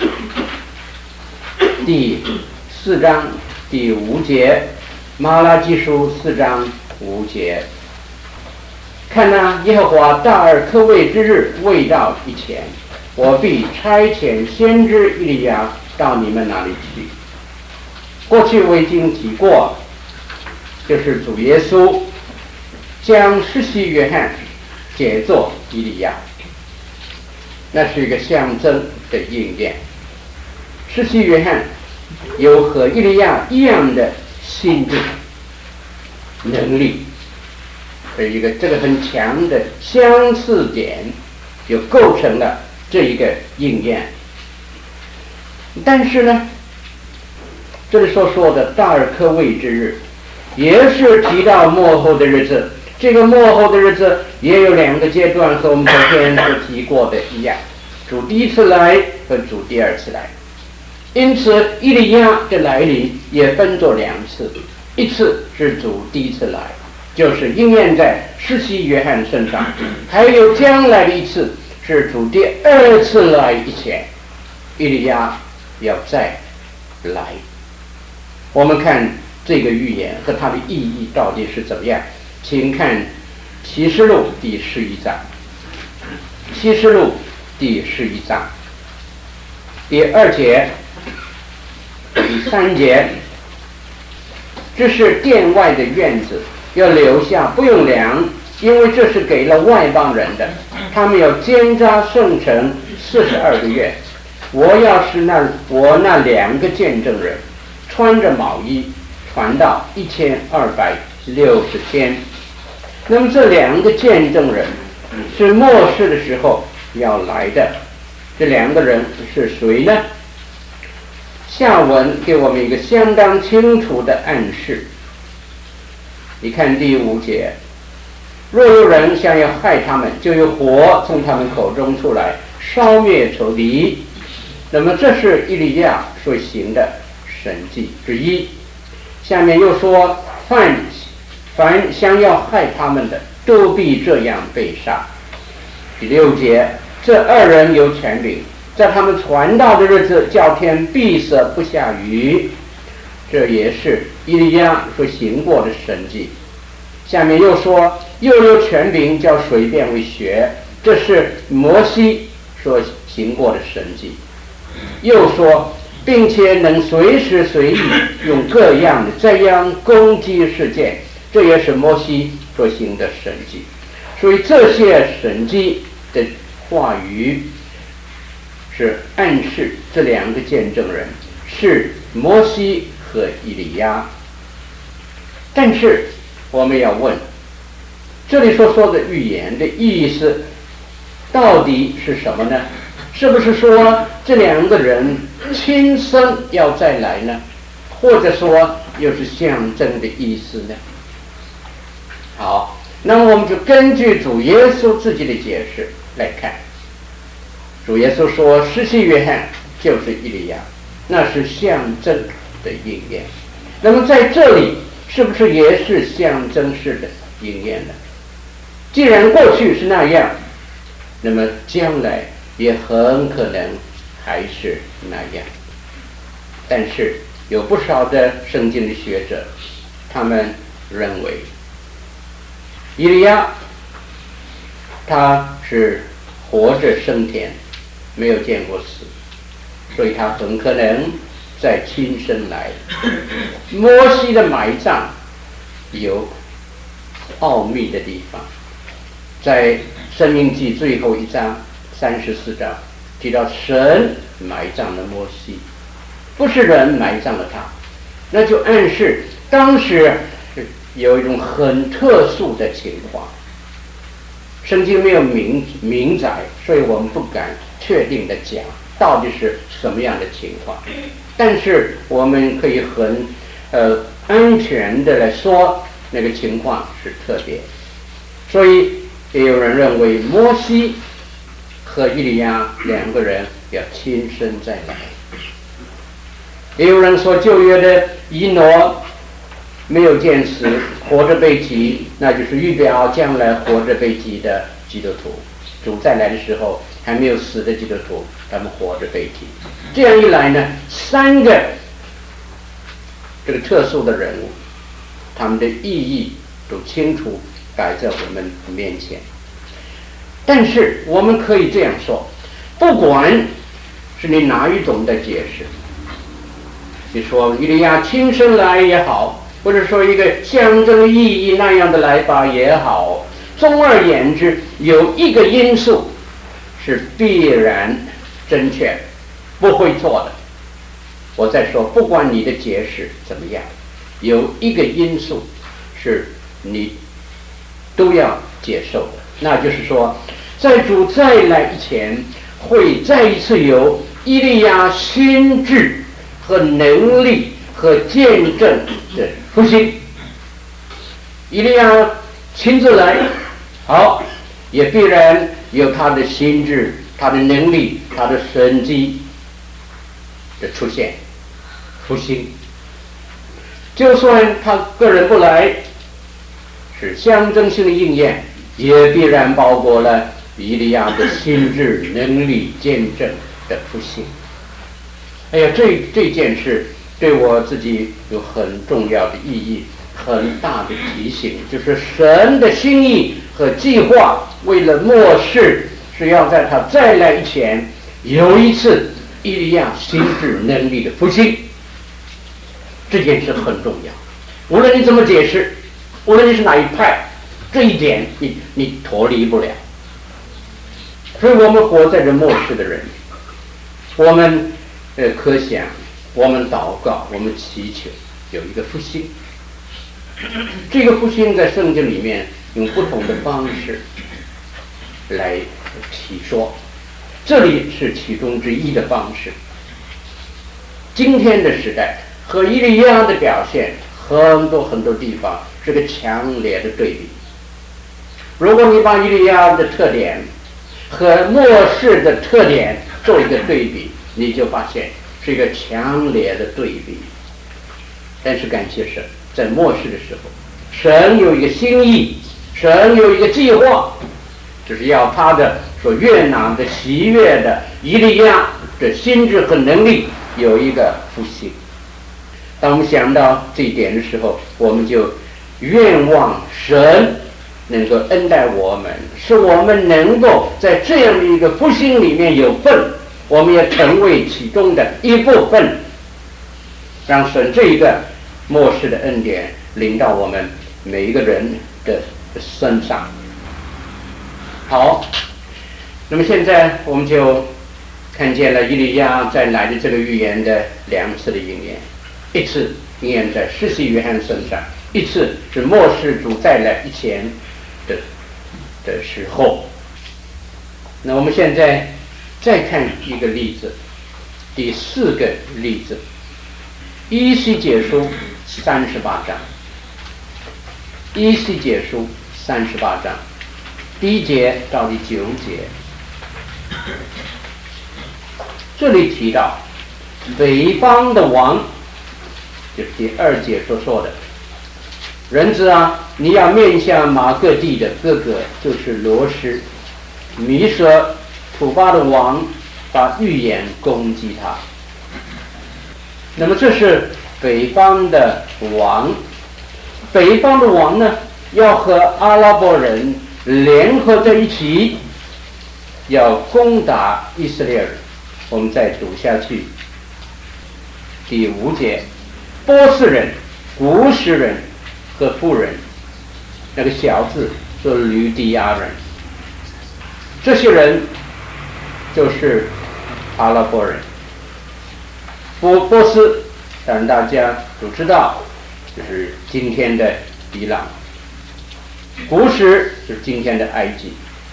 第四章第五节，马拉基书四章五节。看哪，耶和华大而可畏之日未到以前，我必差遣先知以利亚到你们那里去。过去我已经提过，就是主耶稣将施洗约翰解作以利亚，那是一个象征的应验。施洗约翰有和以利亚一样的心智能力，是一个这个很强的相似点，就构成了这一个应验。但是呢，这里所说的大而可畏之日，也是提到末后的日子。这个末后的日子也有两个阶段，和我们昨天所提过的一样，主第一次来和主第二次来。因此以利亚的来临也分作两次，一次是主第一次来，就是应验在施洗约翰身上，还有将来的一次是主第二次来以前，以利亚要再来。我们看这个预言和它的意义到底是怎么样，请看启示录第十一章，启示录第十一章第二节第三节，这是殿外的院子，要留下不用量，因为这是给了外邦人的，他们要监察圣城四十二个月。我要是那我那两个见证人穿着毛衣传到一千二百六十天。那么这两个见证人是末世的时候要来的，这两个人是谁呢？下文给我们一个相当清楚的暗示。你看第五节，若有人想要害他们，就有火从他们口中出来，烧灭仇敌。那么这是以利亚所行的神迹之一。下面又说，凡凡想要害他们的，都必这样被杀。第六节，这二人有权柄，在他们传道的日子，叫天闭塞不下雨。这也是以利亚所行过的神迹。下面又说，又有权柄叫水变为血，这是摩西所行过的神迹。又说，并且能随时随地用各样的这样攻击事件，这也是摩西所行的神迹。所以这些神迹的话语是暗示这两个见证人是摩西和以利亚。但是我们要问，这里所说的预言的意思到底是什么呢？是不是说这两个人亲身要再来呢？或者说又是象征的意思呢？好，那么我们就根据主耶稣自己的解释来看。主耶稣说，施洗约翰就是以利亚，那是象征的应验。那么在这里是不是也是象征式的应验呢？既然过去是那样，那么将来也很可能还是那样。但是有不少的圣经的学者，他们认为以利亚他是活着升天，没有见过死，所以他很可能再亲身来。摩西的埋葬有奥秘的地方，在申命记最后一章三十四章提到神埋葬了摩西，不是人埋葬了他，那就暗示当时有一种很特殊的情况， 圣经没有明明载，所以我们不敢确定的讲到底是什么样的情况。但是我们可以很呃安全的来说，那个情况是特别。所以也有人认为摩西和以利亚两个人要亲身再来。也有人说旧约的以挪没有见死，活着被提，那就是预表将来活着被提的基督徒。主再来的时候，还没有死的基督徒，他们活着被提。这样一来呢，三个这个特殊的人物，他们的意义都清楚摆在我们面前。但是我们可以这样说，不管是你哪一种的解释，你说以利亚亲身来也好，或者说一个象征意义那样的来法也好，总而言之，有一个因素是必然正确，不会错的。我再说，不管你的解释怎么样，有一个因素是你都要接受的，那就是说，在主再来以前，会再一次有以利亚心智和能力和见证的复兴。以利亚亲自来，好，也必然有他的心智、他的能力、他的神迹的出现，复兴。就算他个人不来，是象征性的应验，也必然包括了以利亚的心智、能力、见证的复兴。哎呀，这这件事对我自己有很重要的意义，很大的提醒，就是神的心意和计划，为了末世是要在他再来以前有一次以利亚心智能力的复兴。这件事很重要，无论你怎么解释，无论你是哪一派，这一点你你脱离不了。所以我们活在这末世的人，我们呃可想，我们祷告，我们祈求有一个复兴。这个复兴在圣经里面用不同的方式来提说，这里是其中之一的方式。今天的时代和以利亚的表现，很多很多地方是个强烈的对比。如果你把以利亚的特点和末世的特点做一个对比，你就发现是一个强烈的对比。但是感谢神，在末世的时候，神有一个心意，神有一个计划，就是要他的所悦纳的喜悦的以利亚的心智和能力有一个复兴。当我们想到这一点的时候，我们就愿望神能够恩待我们，使我们能够在这样的一个复兴里面有份，我们也成为其中的一部分，让神这一个末世的恩典临到我们每一个人的身上。好，那么现在我们就看见了以利亚再来的这个预言的两次的应验，一次应验在施洗约翰身上，一次是末世主再来以前的的时候。那我们现在再看一个例子，第四个例子，以西结书三十八章，以西结书三十八章第一节到第九节，这里提到北方的王，就是第二节所说的，人子啊，你要面向马各地的哥哥，就是罗什、弥舍、土巴的王，把预言攻击他。那么这是北方的王，北方的王呢，要和阿拉伯人联合在一起，要攻打以色列人。我们再读下去，第五节，波斯人、古时人和妇人，那个小字是吕底亚人，这些人就是阿拉伯人。波波斯当然大家都知道，就是今天的伊朗，古时就是今天的埃及，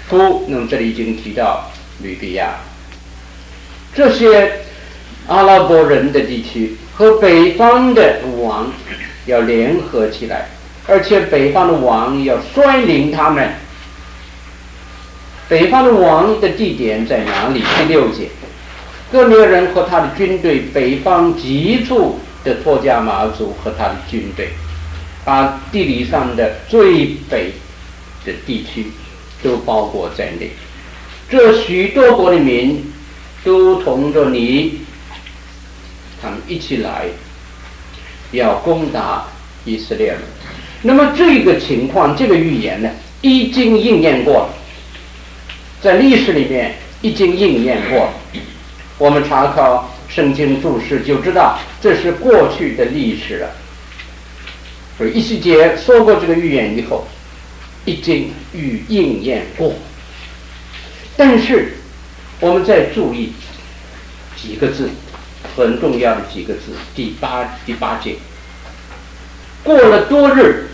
夫，那么这里已经提到吕比亚，这些阿拉伯人的地区和北方的王要联合起来，而且北方的王要率领他们。北方的王的地点在哪里？第六节，哥尼人和他的军队，北方极处的托加马族和他的军队，把地理上的最北的地区都包括在内。这许多国的民都同着你，他们一起来，要攻打以色列人。那么这个情况，这个预言呢，已经应验过了，在历史里面已经应验过了。我们查考圣经注释就知道，这是过去的历史了。所以以西结说过这个预言以后，已经预应验过。但是我们再注意几个字，很重要的几个字，第八第八节，过了多日，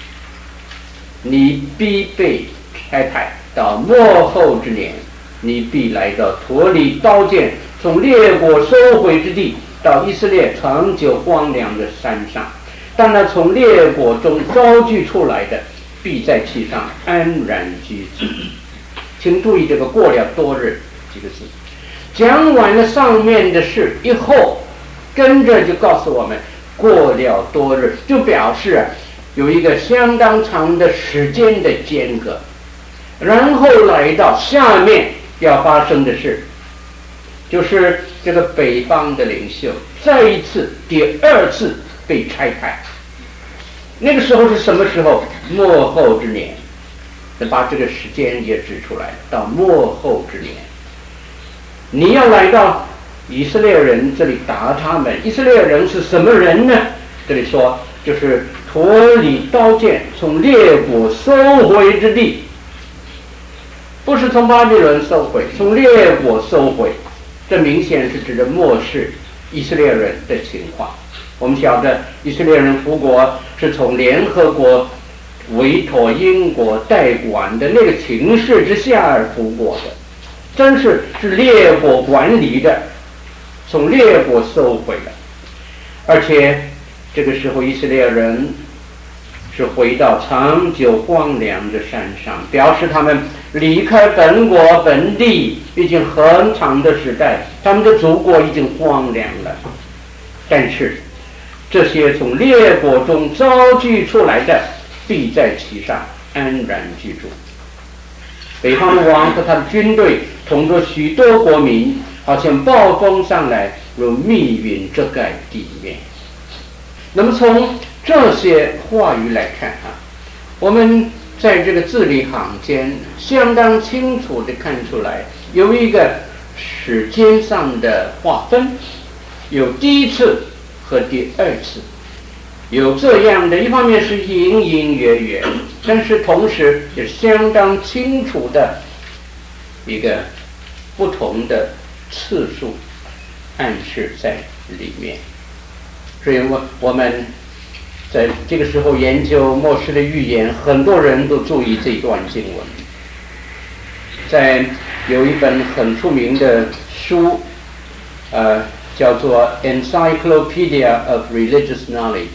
你必被拆派，到末后之年，你必来到脱离刀剑，从列国收回之地，到以色列长久荒凉的山上。但那从列国中招聚出来的，必在其上安然居住。请注意这个过了多日几个字，讲完了上面的事以后，跟着就告诉我们过了多日，就表示有一个相当长的时间的间隔，然后来到下面要发生的事，就是这个北方的领袖再一次第二次被拆开。那个时候是什么时候？末后之年，把这个时间也指出来，到末后之年，你要来到以色列人这里打他们。以色列人是什么人呢？这里说就是脱离刀剑，从列国收回之地，不是从巴比伦收回，从列国收回。这明显是指的末世以色列人的情况。我们晓得以色列人复国是从联合国委托英国代管的那个情势之下而复国的，真是是列国管理的，从列国收回了。而且这个时候以色列人是回到长久荒凉的山上，表示他们离开本国本地已经很长的时代，他们的祖国已经荒凉了。但是这些从列国中招聚出来的，必在其上安然居住。北方的王和他的军队同着许多国民，好像暴风上来，如密云遮盖地面。那么从这些话语来看啊，我们在这个字里行间相当清楚地看出来，有一个时间上的划分，有第一次和第二次，有这样的，一方面是隐隐约约，但是同时也相当清楚的一个不同的次数暗示在里面。所以我我们在这个时候研究末世的预言，很多人都注意这段经文。在有一本很出名的书，呃，叫做 Encyclopedia of Religious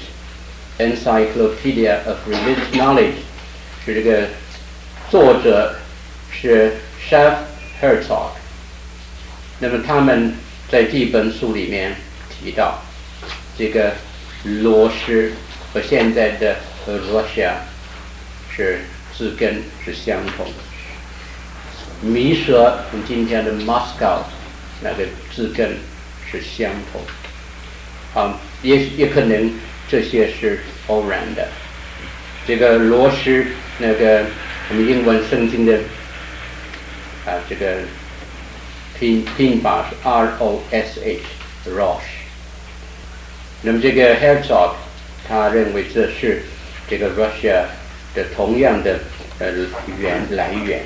Knowledge。Encyclopedia of Religious Knowledge 是这个作者是 Chef Herzog。那么他们在这本书里面提到，这个罗斯和现在的 Russia 是字根是相同的，弥舍和今天的 Moscow 那个字根是相同，啊，也也可能这些是偶然的。这个罗斯，那个我们英文圣经的啊，这个拼拼法是 R O S H，Rosh。那么这个 Herzog 他认为这是这个 Russia 的同样的呃源来源。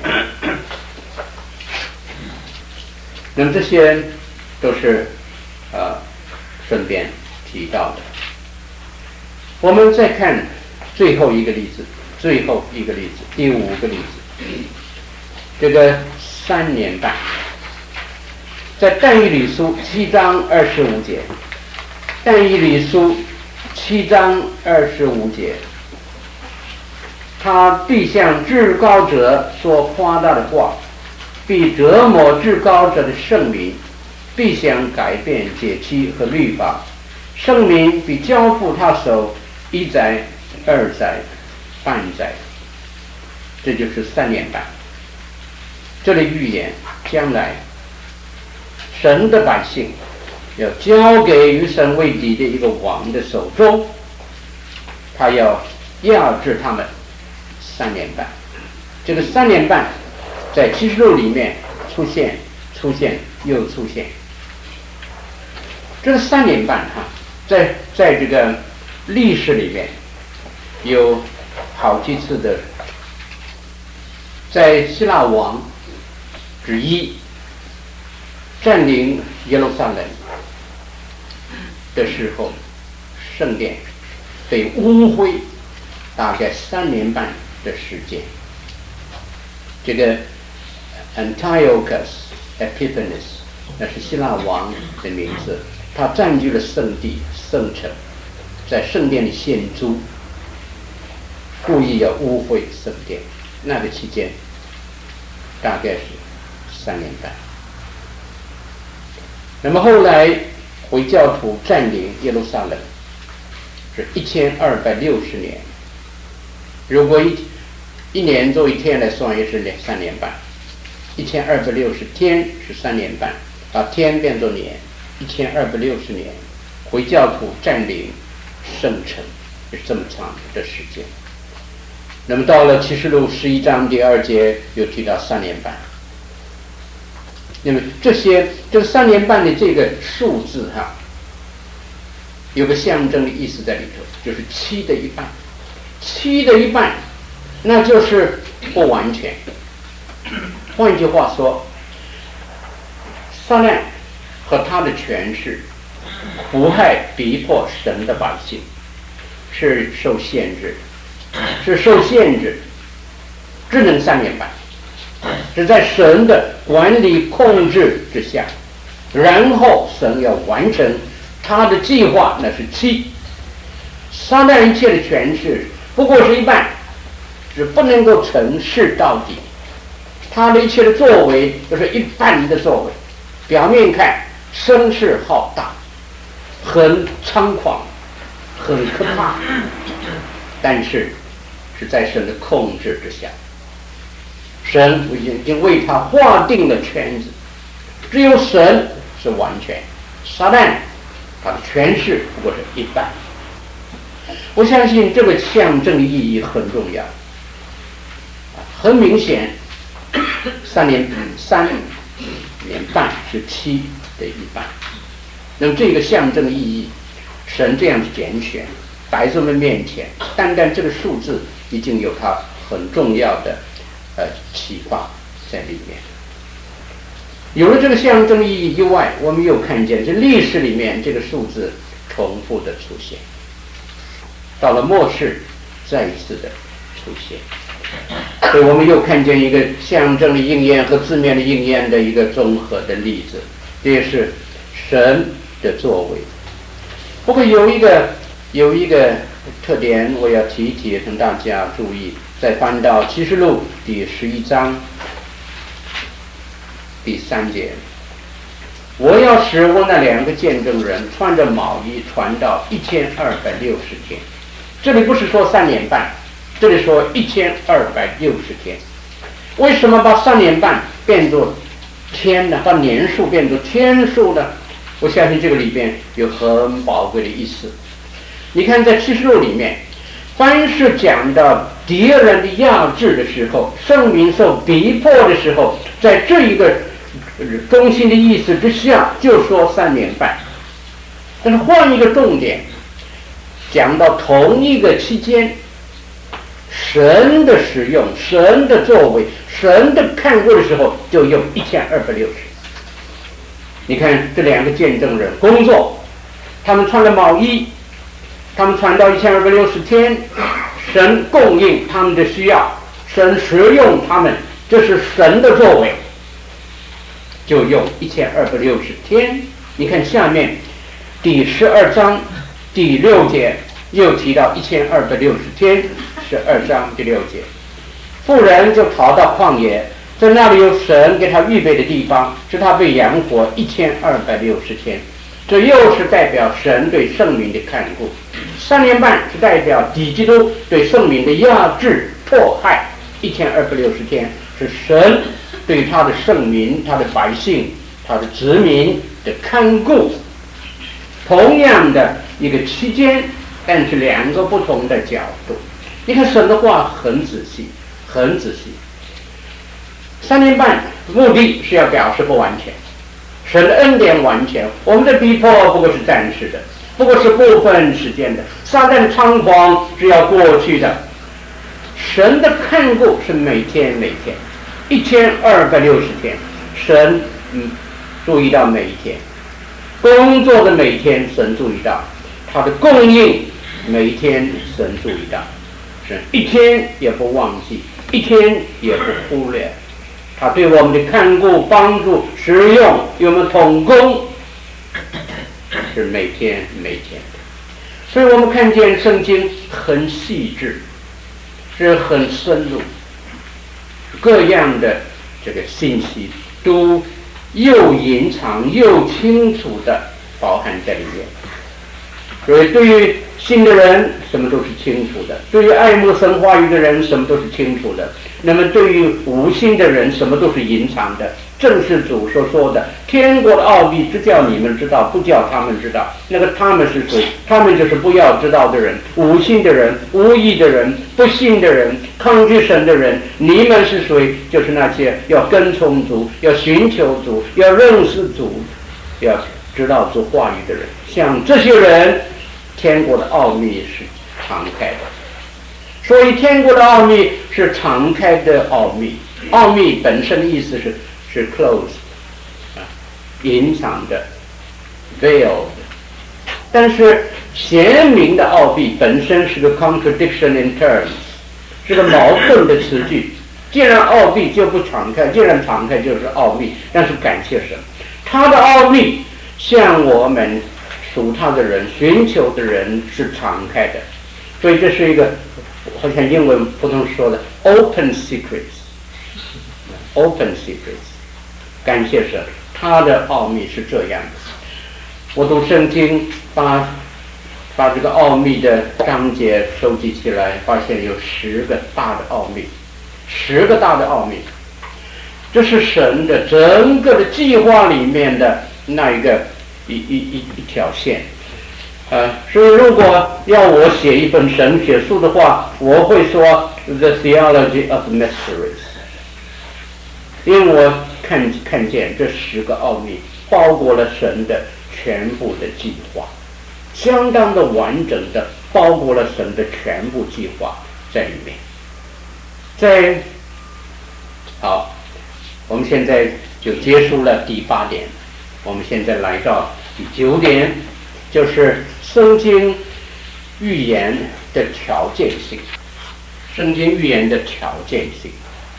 那么这些都是呃顺便提到的。我们再看最后一个例子，最后一个例子，第五个例子。 这个三年半，在但以理书七章二十五节，但以理书七章二十五节，他必向至高者说夸大的话，必折磨至高者的圣名，必想改变节期和律法，圣名必交付他手一载、二载、半载，这就是三年半。这里预言将来神的百姓要交给与神为敌的一个王的手中，他要压制他们三年半。这个三年半在启示录里面出现出现又出现。这个三年半哈，在在这个历史里面有好几次的，在希腊王之一占领耶路撒冷的时候，圣殿被污秽大概三年半的时间。这个 Antiochus Epiphanes 那是希腊王的名字，他占据了圣地圣城，在圣殿里献猪，故意要污秽圣殿。那个期间大概是三年半。那么后来回教徒占领耶路撒冷是一千二百六十年，如果一一年做一天来算，也是两三年半。一千二百六十天是三年半，把天变作年，一千二百六十年，回教徒占领圣城是这么长的时间。那么到了启示录十一章第二节又提到三年半。那么这些这个三年半的这个数字哈，有个象征的意思在里头，就是七的一半，七的一半，那就是不完全。换句话说，撒旦和他的权势苦害逼迫神的百姓，是受限制，是受限制，只能三年半。是在神的管理控制之下，然后神要完成他的计划，那是七。撒旦一切的权势不过是一半，是不能够成事到底。他的一切的作为就是一半的作为，表面看声势浩大，很猖狂，很可怕，但是是在神的控制之下。神已经为他划定了圈子，只有神是完全，撒旦他的权势不过是一半。我相信这个象征的意义很重要，很明显，三年三年半是七的一半。那么这个象征的意义，神这样拣选摆在我们面前，单单这个数字已经有它很重要的呃，启发在里面。有了这个象征意义以外，我们又看见这历史里面这个数字重复的出现，到了末世再一次的出现，所以我们又看见一个象征的应验和字面的应验的一个综合的例子，这也是神的作为。不过有一个有一个特点我要提一提，请大家注意。再翻到启示录第十一章第三节，我要使我那两个见证人穿着毛衣传到一千二百六十天。这里不是说三年半，这里说一千二百六十天。为什么把三年半变作天呢？把年数变作天数呢？我相信这个里边有很宝贵的意思。你看在启示录里面，凡是讲到敌人的压制的时候，圣民受逼迫的时候，在这一个中心的意思之下，就说三年半。但是换一个重点，讲到同一个期间，神的使用、神的作为、神的看顾的时候，就用一千二百六十。你看这两个见证人工作，他们穿了毛衣，他们传到一千二百六十天，神供应他们的需要，神使用他们这是神的作为，就用一千二百六十天。你看下面第十二章第六节又提到一千二百六十天，十二章第六节，妇人就逃到旷野，在那里有神给他预备的地方，使他被养活一千二百六十天。这又是代表神对圣民的看顾。三年半是代表敌基督对圣民的压制迫害，一千二百六十天是神对他的圣民、他的百姓、他的子民的看顾。同样的一个期间，但是两个不同的角度。你看神的话很仔细，很仔细。三年半目的是要表示不完全，神的恩典完全，我们的逼迫不过是暂时的，不过是部分时间的，撒旦猖狂是要过去的。神的看顾是每天每天，一千二百六十天，神嗯注意到每一天，工作的每天神注意到，他的供应每一天神注意到，神一天也不忘记，一天也不忽略。他对我们的看顾、帮助、使用，有没有统攻，是每天每天。所以我们看见圣经很细致，是很深入，各样的这个信息都又隐藏又清楚的包含在里面。所以对于信的人什么都是清楚的，对于爱慕神话语的人什么都是清楚的，那么对于无信的人什么都是隐藏的。正是主所说的，天国的奥秘只叫你们知道，不叫他们知道。那个他们是谁？他们就是不要知道的人，无信的人，无义的人，不信的人，抗拒神的人。你们是谁？就是那些要跟从主，要寻求主，要认识主，要知道主话语的人。像这些人，天国的奥秘是常开的。所以天国的奥秘是常开的奥秘。奥秘本身的意思是是 closed 啊，隐藏的 veiled。但是显明的奥秘本身是个 contradiction in terms， 是个矛盾的词句。既然奥秘就不敞开，既然敞开就是奥秘。但是感谢神，他的奥秘向我们属他的人、寻求的人是敞开的。所以这是一个好像英文普通说的 open secrets， open secrets。感谢神，他的奥秘是这样的。我读圣经，把把这个奥秘的章节收集起来，发现有十个大的奥秘，十个大的奥秘。这是神的整个的计划里面的那一个一一一一条线。呃，所以如果要我写一本神学书的话，我会说 The Theology of Mysteries， 因为我看看见这十个奥秘包裹了神的全部的计划，相当的完整的包裹了神的全部计划在里面。在好，我们现在就结束了第八点，我们现在来到第九点，就是圣经预言的条件性。圣经预言的条件性，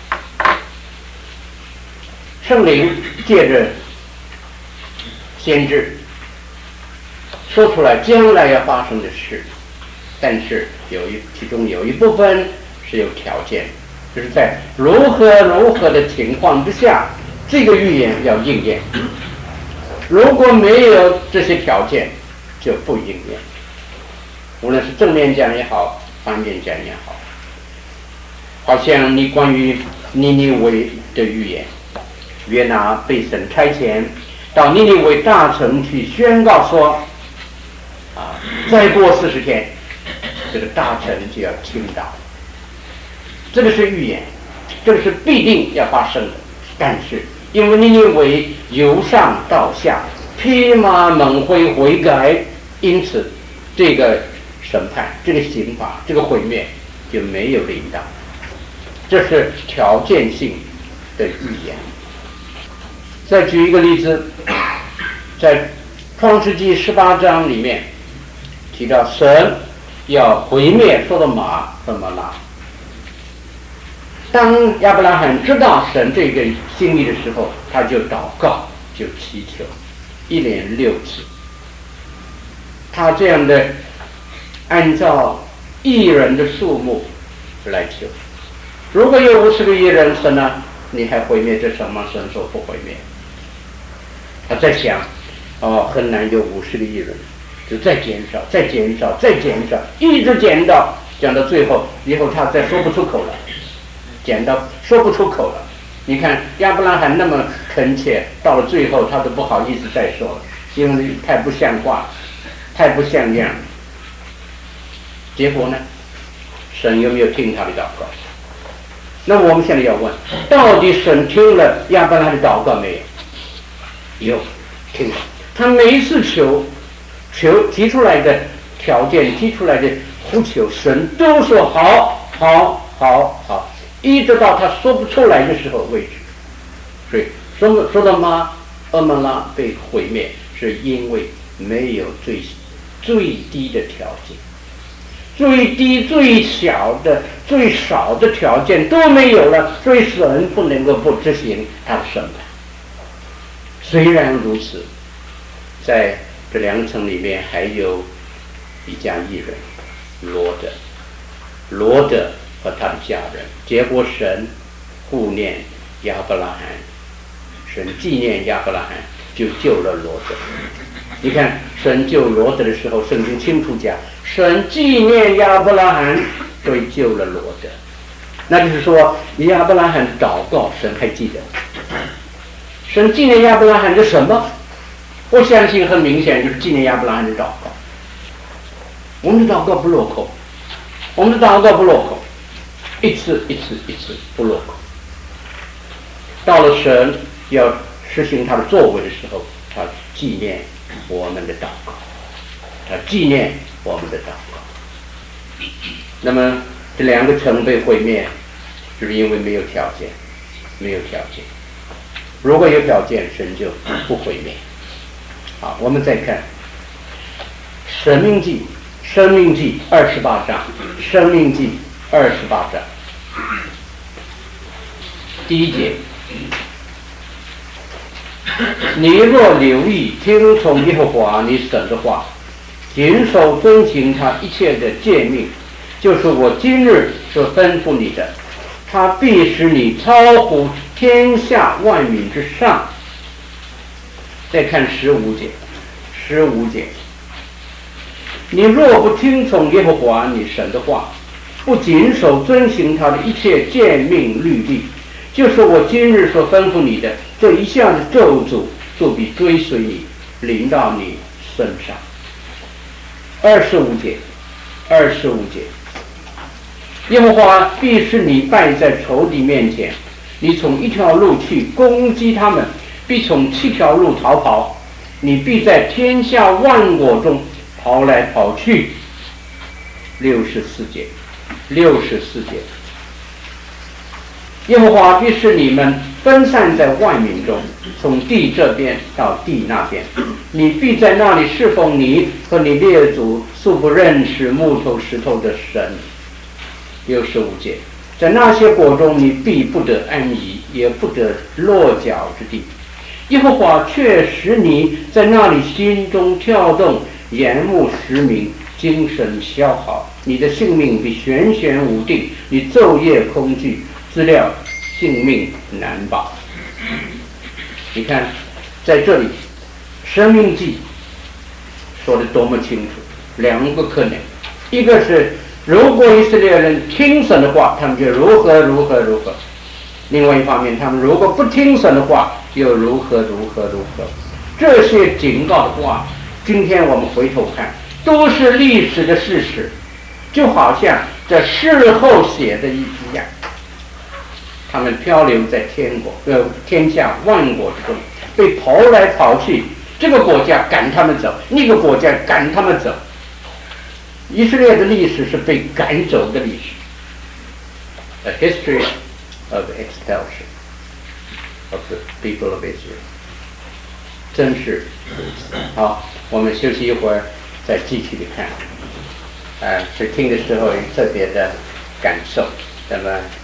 圣灵借着先知说出来将来要发生的事，但是有一其中有一部分是有条件，就是在如何如何的情况之下，这个预言要应验。如果没有这些条件，就不应验。无论是正面讲也好，反面讲也好，好像你关于尼尼微的预言，约拿被神差遣到尼尼微大城去宣告说，啊，再过四十天，这个大城就要倾倒。这个是预言，这个是必定要发生的。但是因为尼尼微由上到下披麻蒙灰悔改，因此这个审判、这个刑罚、这个毁灭就没有临到。这是条件性的预言。再举一个例子，在创世纪十八章里面提到神要毁灭索多玛和摩拉。 当亚伯拉罕知道神这个心意的时候，他就祷告，就祈求，一连六次。他这样的按照义人的数目来求。如果有五十个义人，神呢，你还毁灭这什么？神说不毁灭。他在想，哦，很难有五十个义人，就再减少，再减少，再减少，一直减到讲到最后，以后他再说不出口了，减到说不出口了。你看亚伯拉罕那么恳切，到了最后他都不好意思再说了，因为太不像话，太不像样。结果呢，神有没有听他的祷告？那我们现在要问，到底神听了亚伯拉罕的祷告没有？有，听了。他每一次求求提出来的条件，提出来的呼求，神都说好，好，好，好，一直到他说不出来的时候为止。所以说说到妈俄摩拉被毁灭，是因为没有最最低的条件。最低、最小的、最少的条件都没有了，所以神不能够不执行他的审判。虽然如此，在这两层里面还有一家义人罗德，罗德和他的家人。结果神顾念亚伯拉罕，神纪念亚伯拉罕，就救了罗德。你看神救罗德的时候，圣经清楚讲，神纪念亚伯拉罕，所以救了罗德。那就是说亚伯拉罕祷告，神还记得。神纪念亚伯拉罕是什么？我相信很明显就是纪念亚伯拉罕的祷告。我们的祷告不落空，我们的祷告不落空，一次一次一次不落空。到了神要实行他的作为的时候，他纪念我们的祷告，他纪念我们的祷告。那么这两个城被毁灭，就是因为没有条件，没有条件。如果有条件，神就不毁灭。好，我们再看《生命记》，《生命记》二十八章，《生命记》二十八章，第一节。你若留意听从耶和华你神的话，谨守遵行他一切的诫命，就是我今日所吩咐你的，他必使你超乎天下万民之上。再看十五节，十五节，你若不听从耶和华你神的话，不谨守遵行他的一切诫命律例，就是我今日所吩咐你的，这一项的咒诅就必追随你，临到你身上。二十五节，二十五节，耶和华必使你败在仇敌面前，你从一条路去攻击他们，必从七条路逃跑，你必在天下万国中跑来跑去。六十四节，六十四节，耶和华必使你们分散在万民中，从地这边到地那边，你必在那里侍奉你和你列祖素不认识木头石头的神。六十五节，在那些国中你必不得安逸，也不得落脚之地。耶和华却使你在那里心中跳动，眼目失明，精神消耗，你的性命必悬悬无定，你昼夜恐惧，资料性命难保。你看在这里生命记说的多么清楚，两个可能，一个是如果以色列人听神的话，他们就如何如何如何，另外一方面他们如果不听神的话，又如何如何如何。这些警告的话，今天我们回头看都是历史的事实，就好像这事后写的一样。他们漂流在天国呃天下万国之中，被跑来跑去，这个国家赶他们走，那个国家赶他们走。以色列的历史是被赶走的历史 ，a history of expulsion of the people of Israel。真是如此。好，我们休息一会儿，再继续的看。啊，是听的时候有特别的感受。那么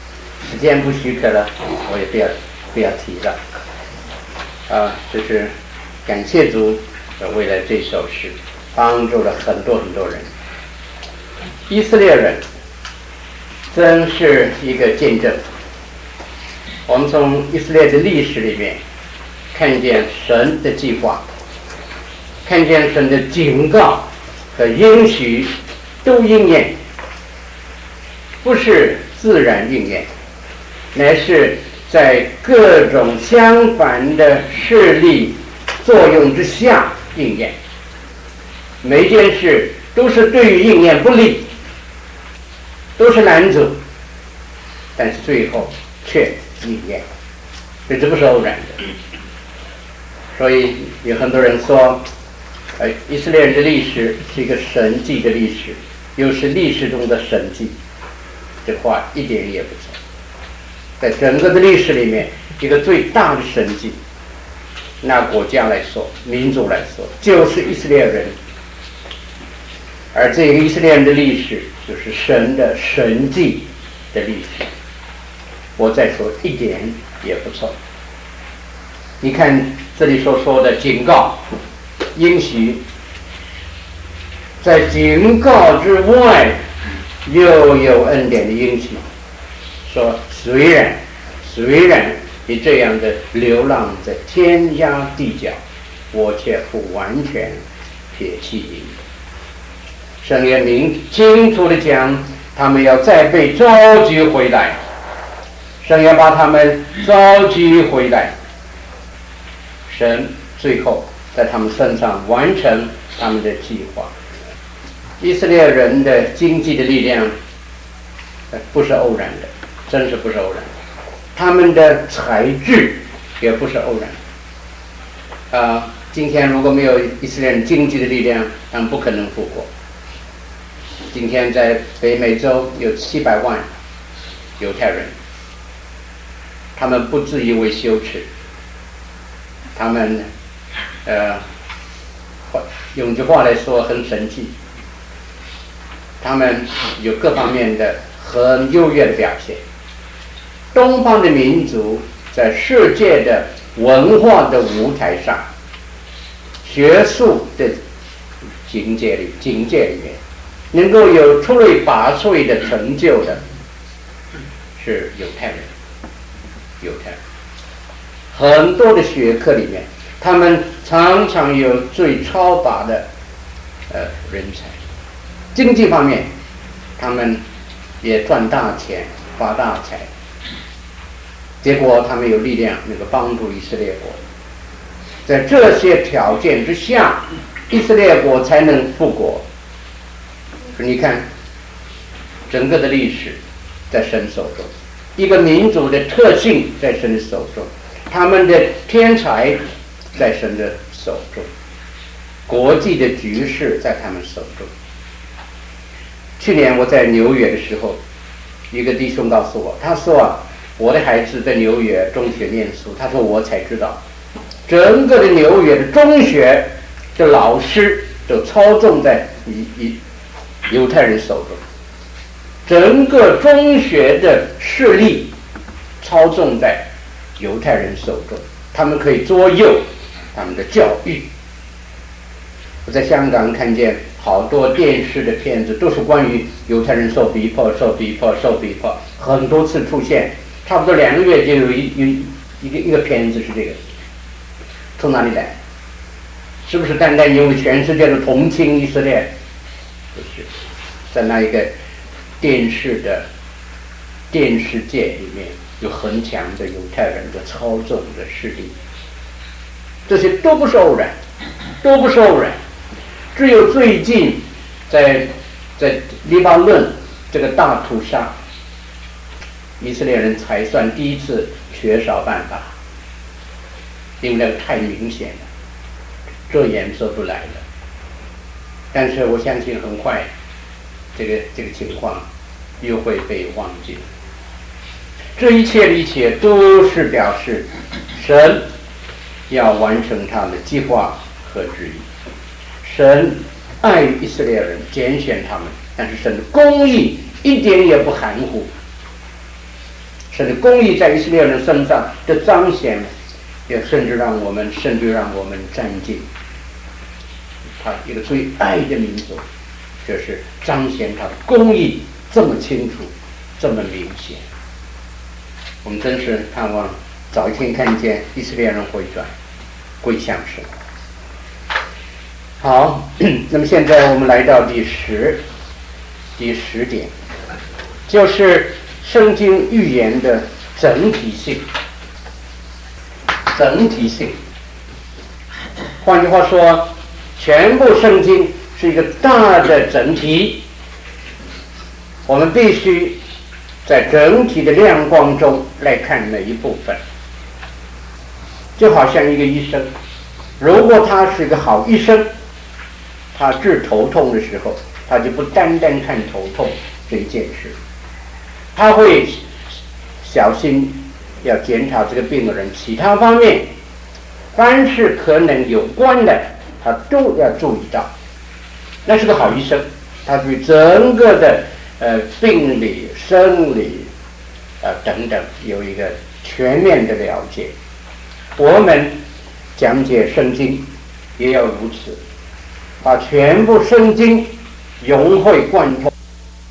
时间不许可了，我也不要不要提了。啊，就是感谢主，为了这首诗帮助了很多很多人。以色列人真是一个见证。我们从以色列的历史里面看见神的计划，看见神的警告和应许都应验，不是自然应验，乃是在各种相反的势力作用之下应验。每一件事都是对于应验不利，都是拦阻，但是最后却应验，所以这不是偶然的。所以有很多人说，呃，以色列人的历史是一个神迹的历史，又是历史中的神迹，这话一点也不错。在整个的历史里面，一个最大的神迹，那国家来说，民族来说，就是以色列人。而这个以色列人的历史，就是神的神迹的历史。我再说一点也不错。你看这里所说的警告、应许，在警告之外，又有恩典的应许，说虽然虽然你这样的流浪在天涯地角，我却不完全撇弃你。圣言明清楚的讲，他们要再被召集回来，神要把他们召集回来，神最后在他们身上完成他们的计划。以色列人的经济的力量不是偶然的，真是不是偶然的。他们的才智也不是偶然的。啊、呃，今天如果没有以色列人经济的力量，他们不可能复国。今天在北美洲有七百万犹太人，他们不自以为羞耻，他们呃用句话来说很神奇，他们有各方面的很优越的表现。东方的民族在世界的文化的舞台上，学术的境界里境界里面，能够有出类拔萃的成就的是犹太人。犹太人很多的学科里面，他们常常有最超拔的呃人才。经济方面，他们也赚大钱发大财，结果他们有力量能够帮助以色列国。在这些条件之下，以色列国才能复国。你看整个的历史在神手中，一个民族的特性在神的手中，他们的天才在神的手中，国际的局势在他们手中。去年我在纽约的时候，一个弟兄告诉我，他说啊，我的孩子在纽约中学念书，他说我才知道，整个的纽约的中学的老师都操纵在一一犹太人手中，整个中学的势力操纵在犹太人手中，他们可以左右他们的教育。我在香港看见好多电视的片子都是关于犹太人受逼迫、受逼迫、受逼迫，很多次出现，差不多两个月就有一有一个一个片子是这个。从哪里来？是不是单单因为全世界的同情以色列？不是，在那一个电视的电视界里面有很强的犹太人的操纵的势力，这些都不是偶然，都不是偶然。只有最近在在黎巴嫩这个大屠杀，以色列人才算第一次缺少办法，因为那个太明显了，遮掩遮不来了。但是我相信很快这个这个情况又会被忘记。这一切的一切都是表示神要完成他的计划和旨意。神爱以色列人，拣选他们，但是神的公义一点也不含糊。 神的公义在以色列人身上的彰显，也甚至让我们，甚至让我们占尽他一个最爱的民族，就是彰显他的公义这么清楚，这么明显。我们真是盼望早一天看见以色列人回转归向神。好，那么现在我们来到第十第十点，就是圣经预言的整体性。整体性，换句话说，全部圣经是一个大的整体，我们必须在整体的亮光中来看每一部分。就好像一个医生，如果他是一个好医生，他治头痛的时候，他就不单单看头痛这一件事，他会小心要检查这个病人其他方面，凡是可能有关的，他都要注意到。那是个好医生，他对整个的呃病理、生理呃等等有一个全面的了解。我们讲解圣经也要如此，把全部圣经融会贯通。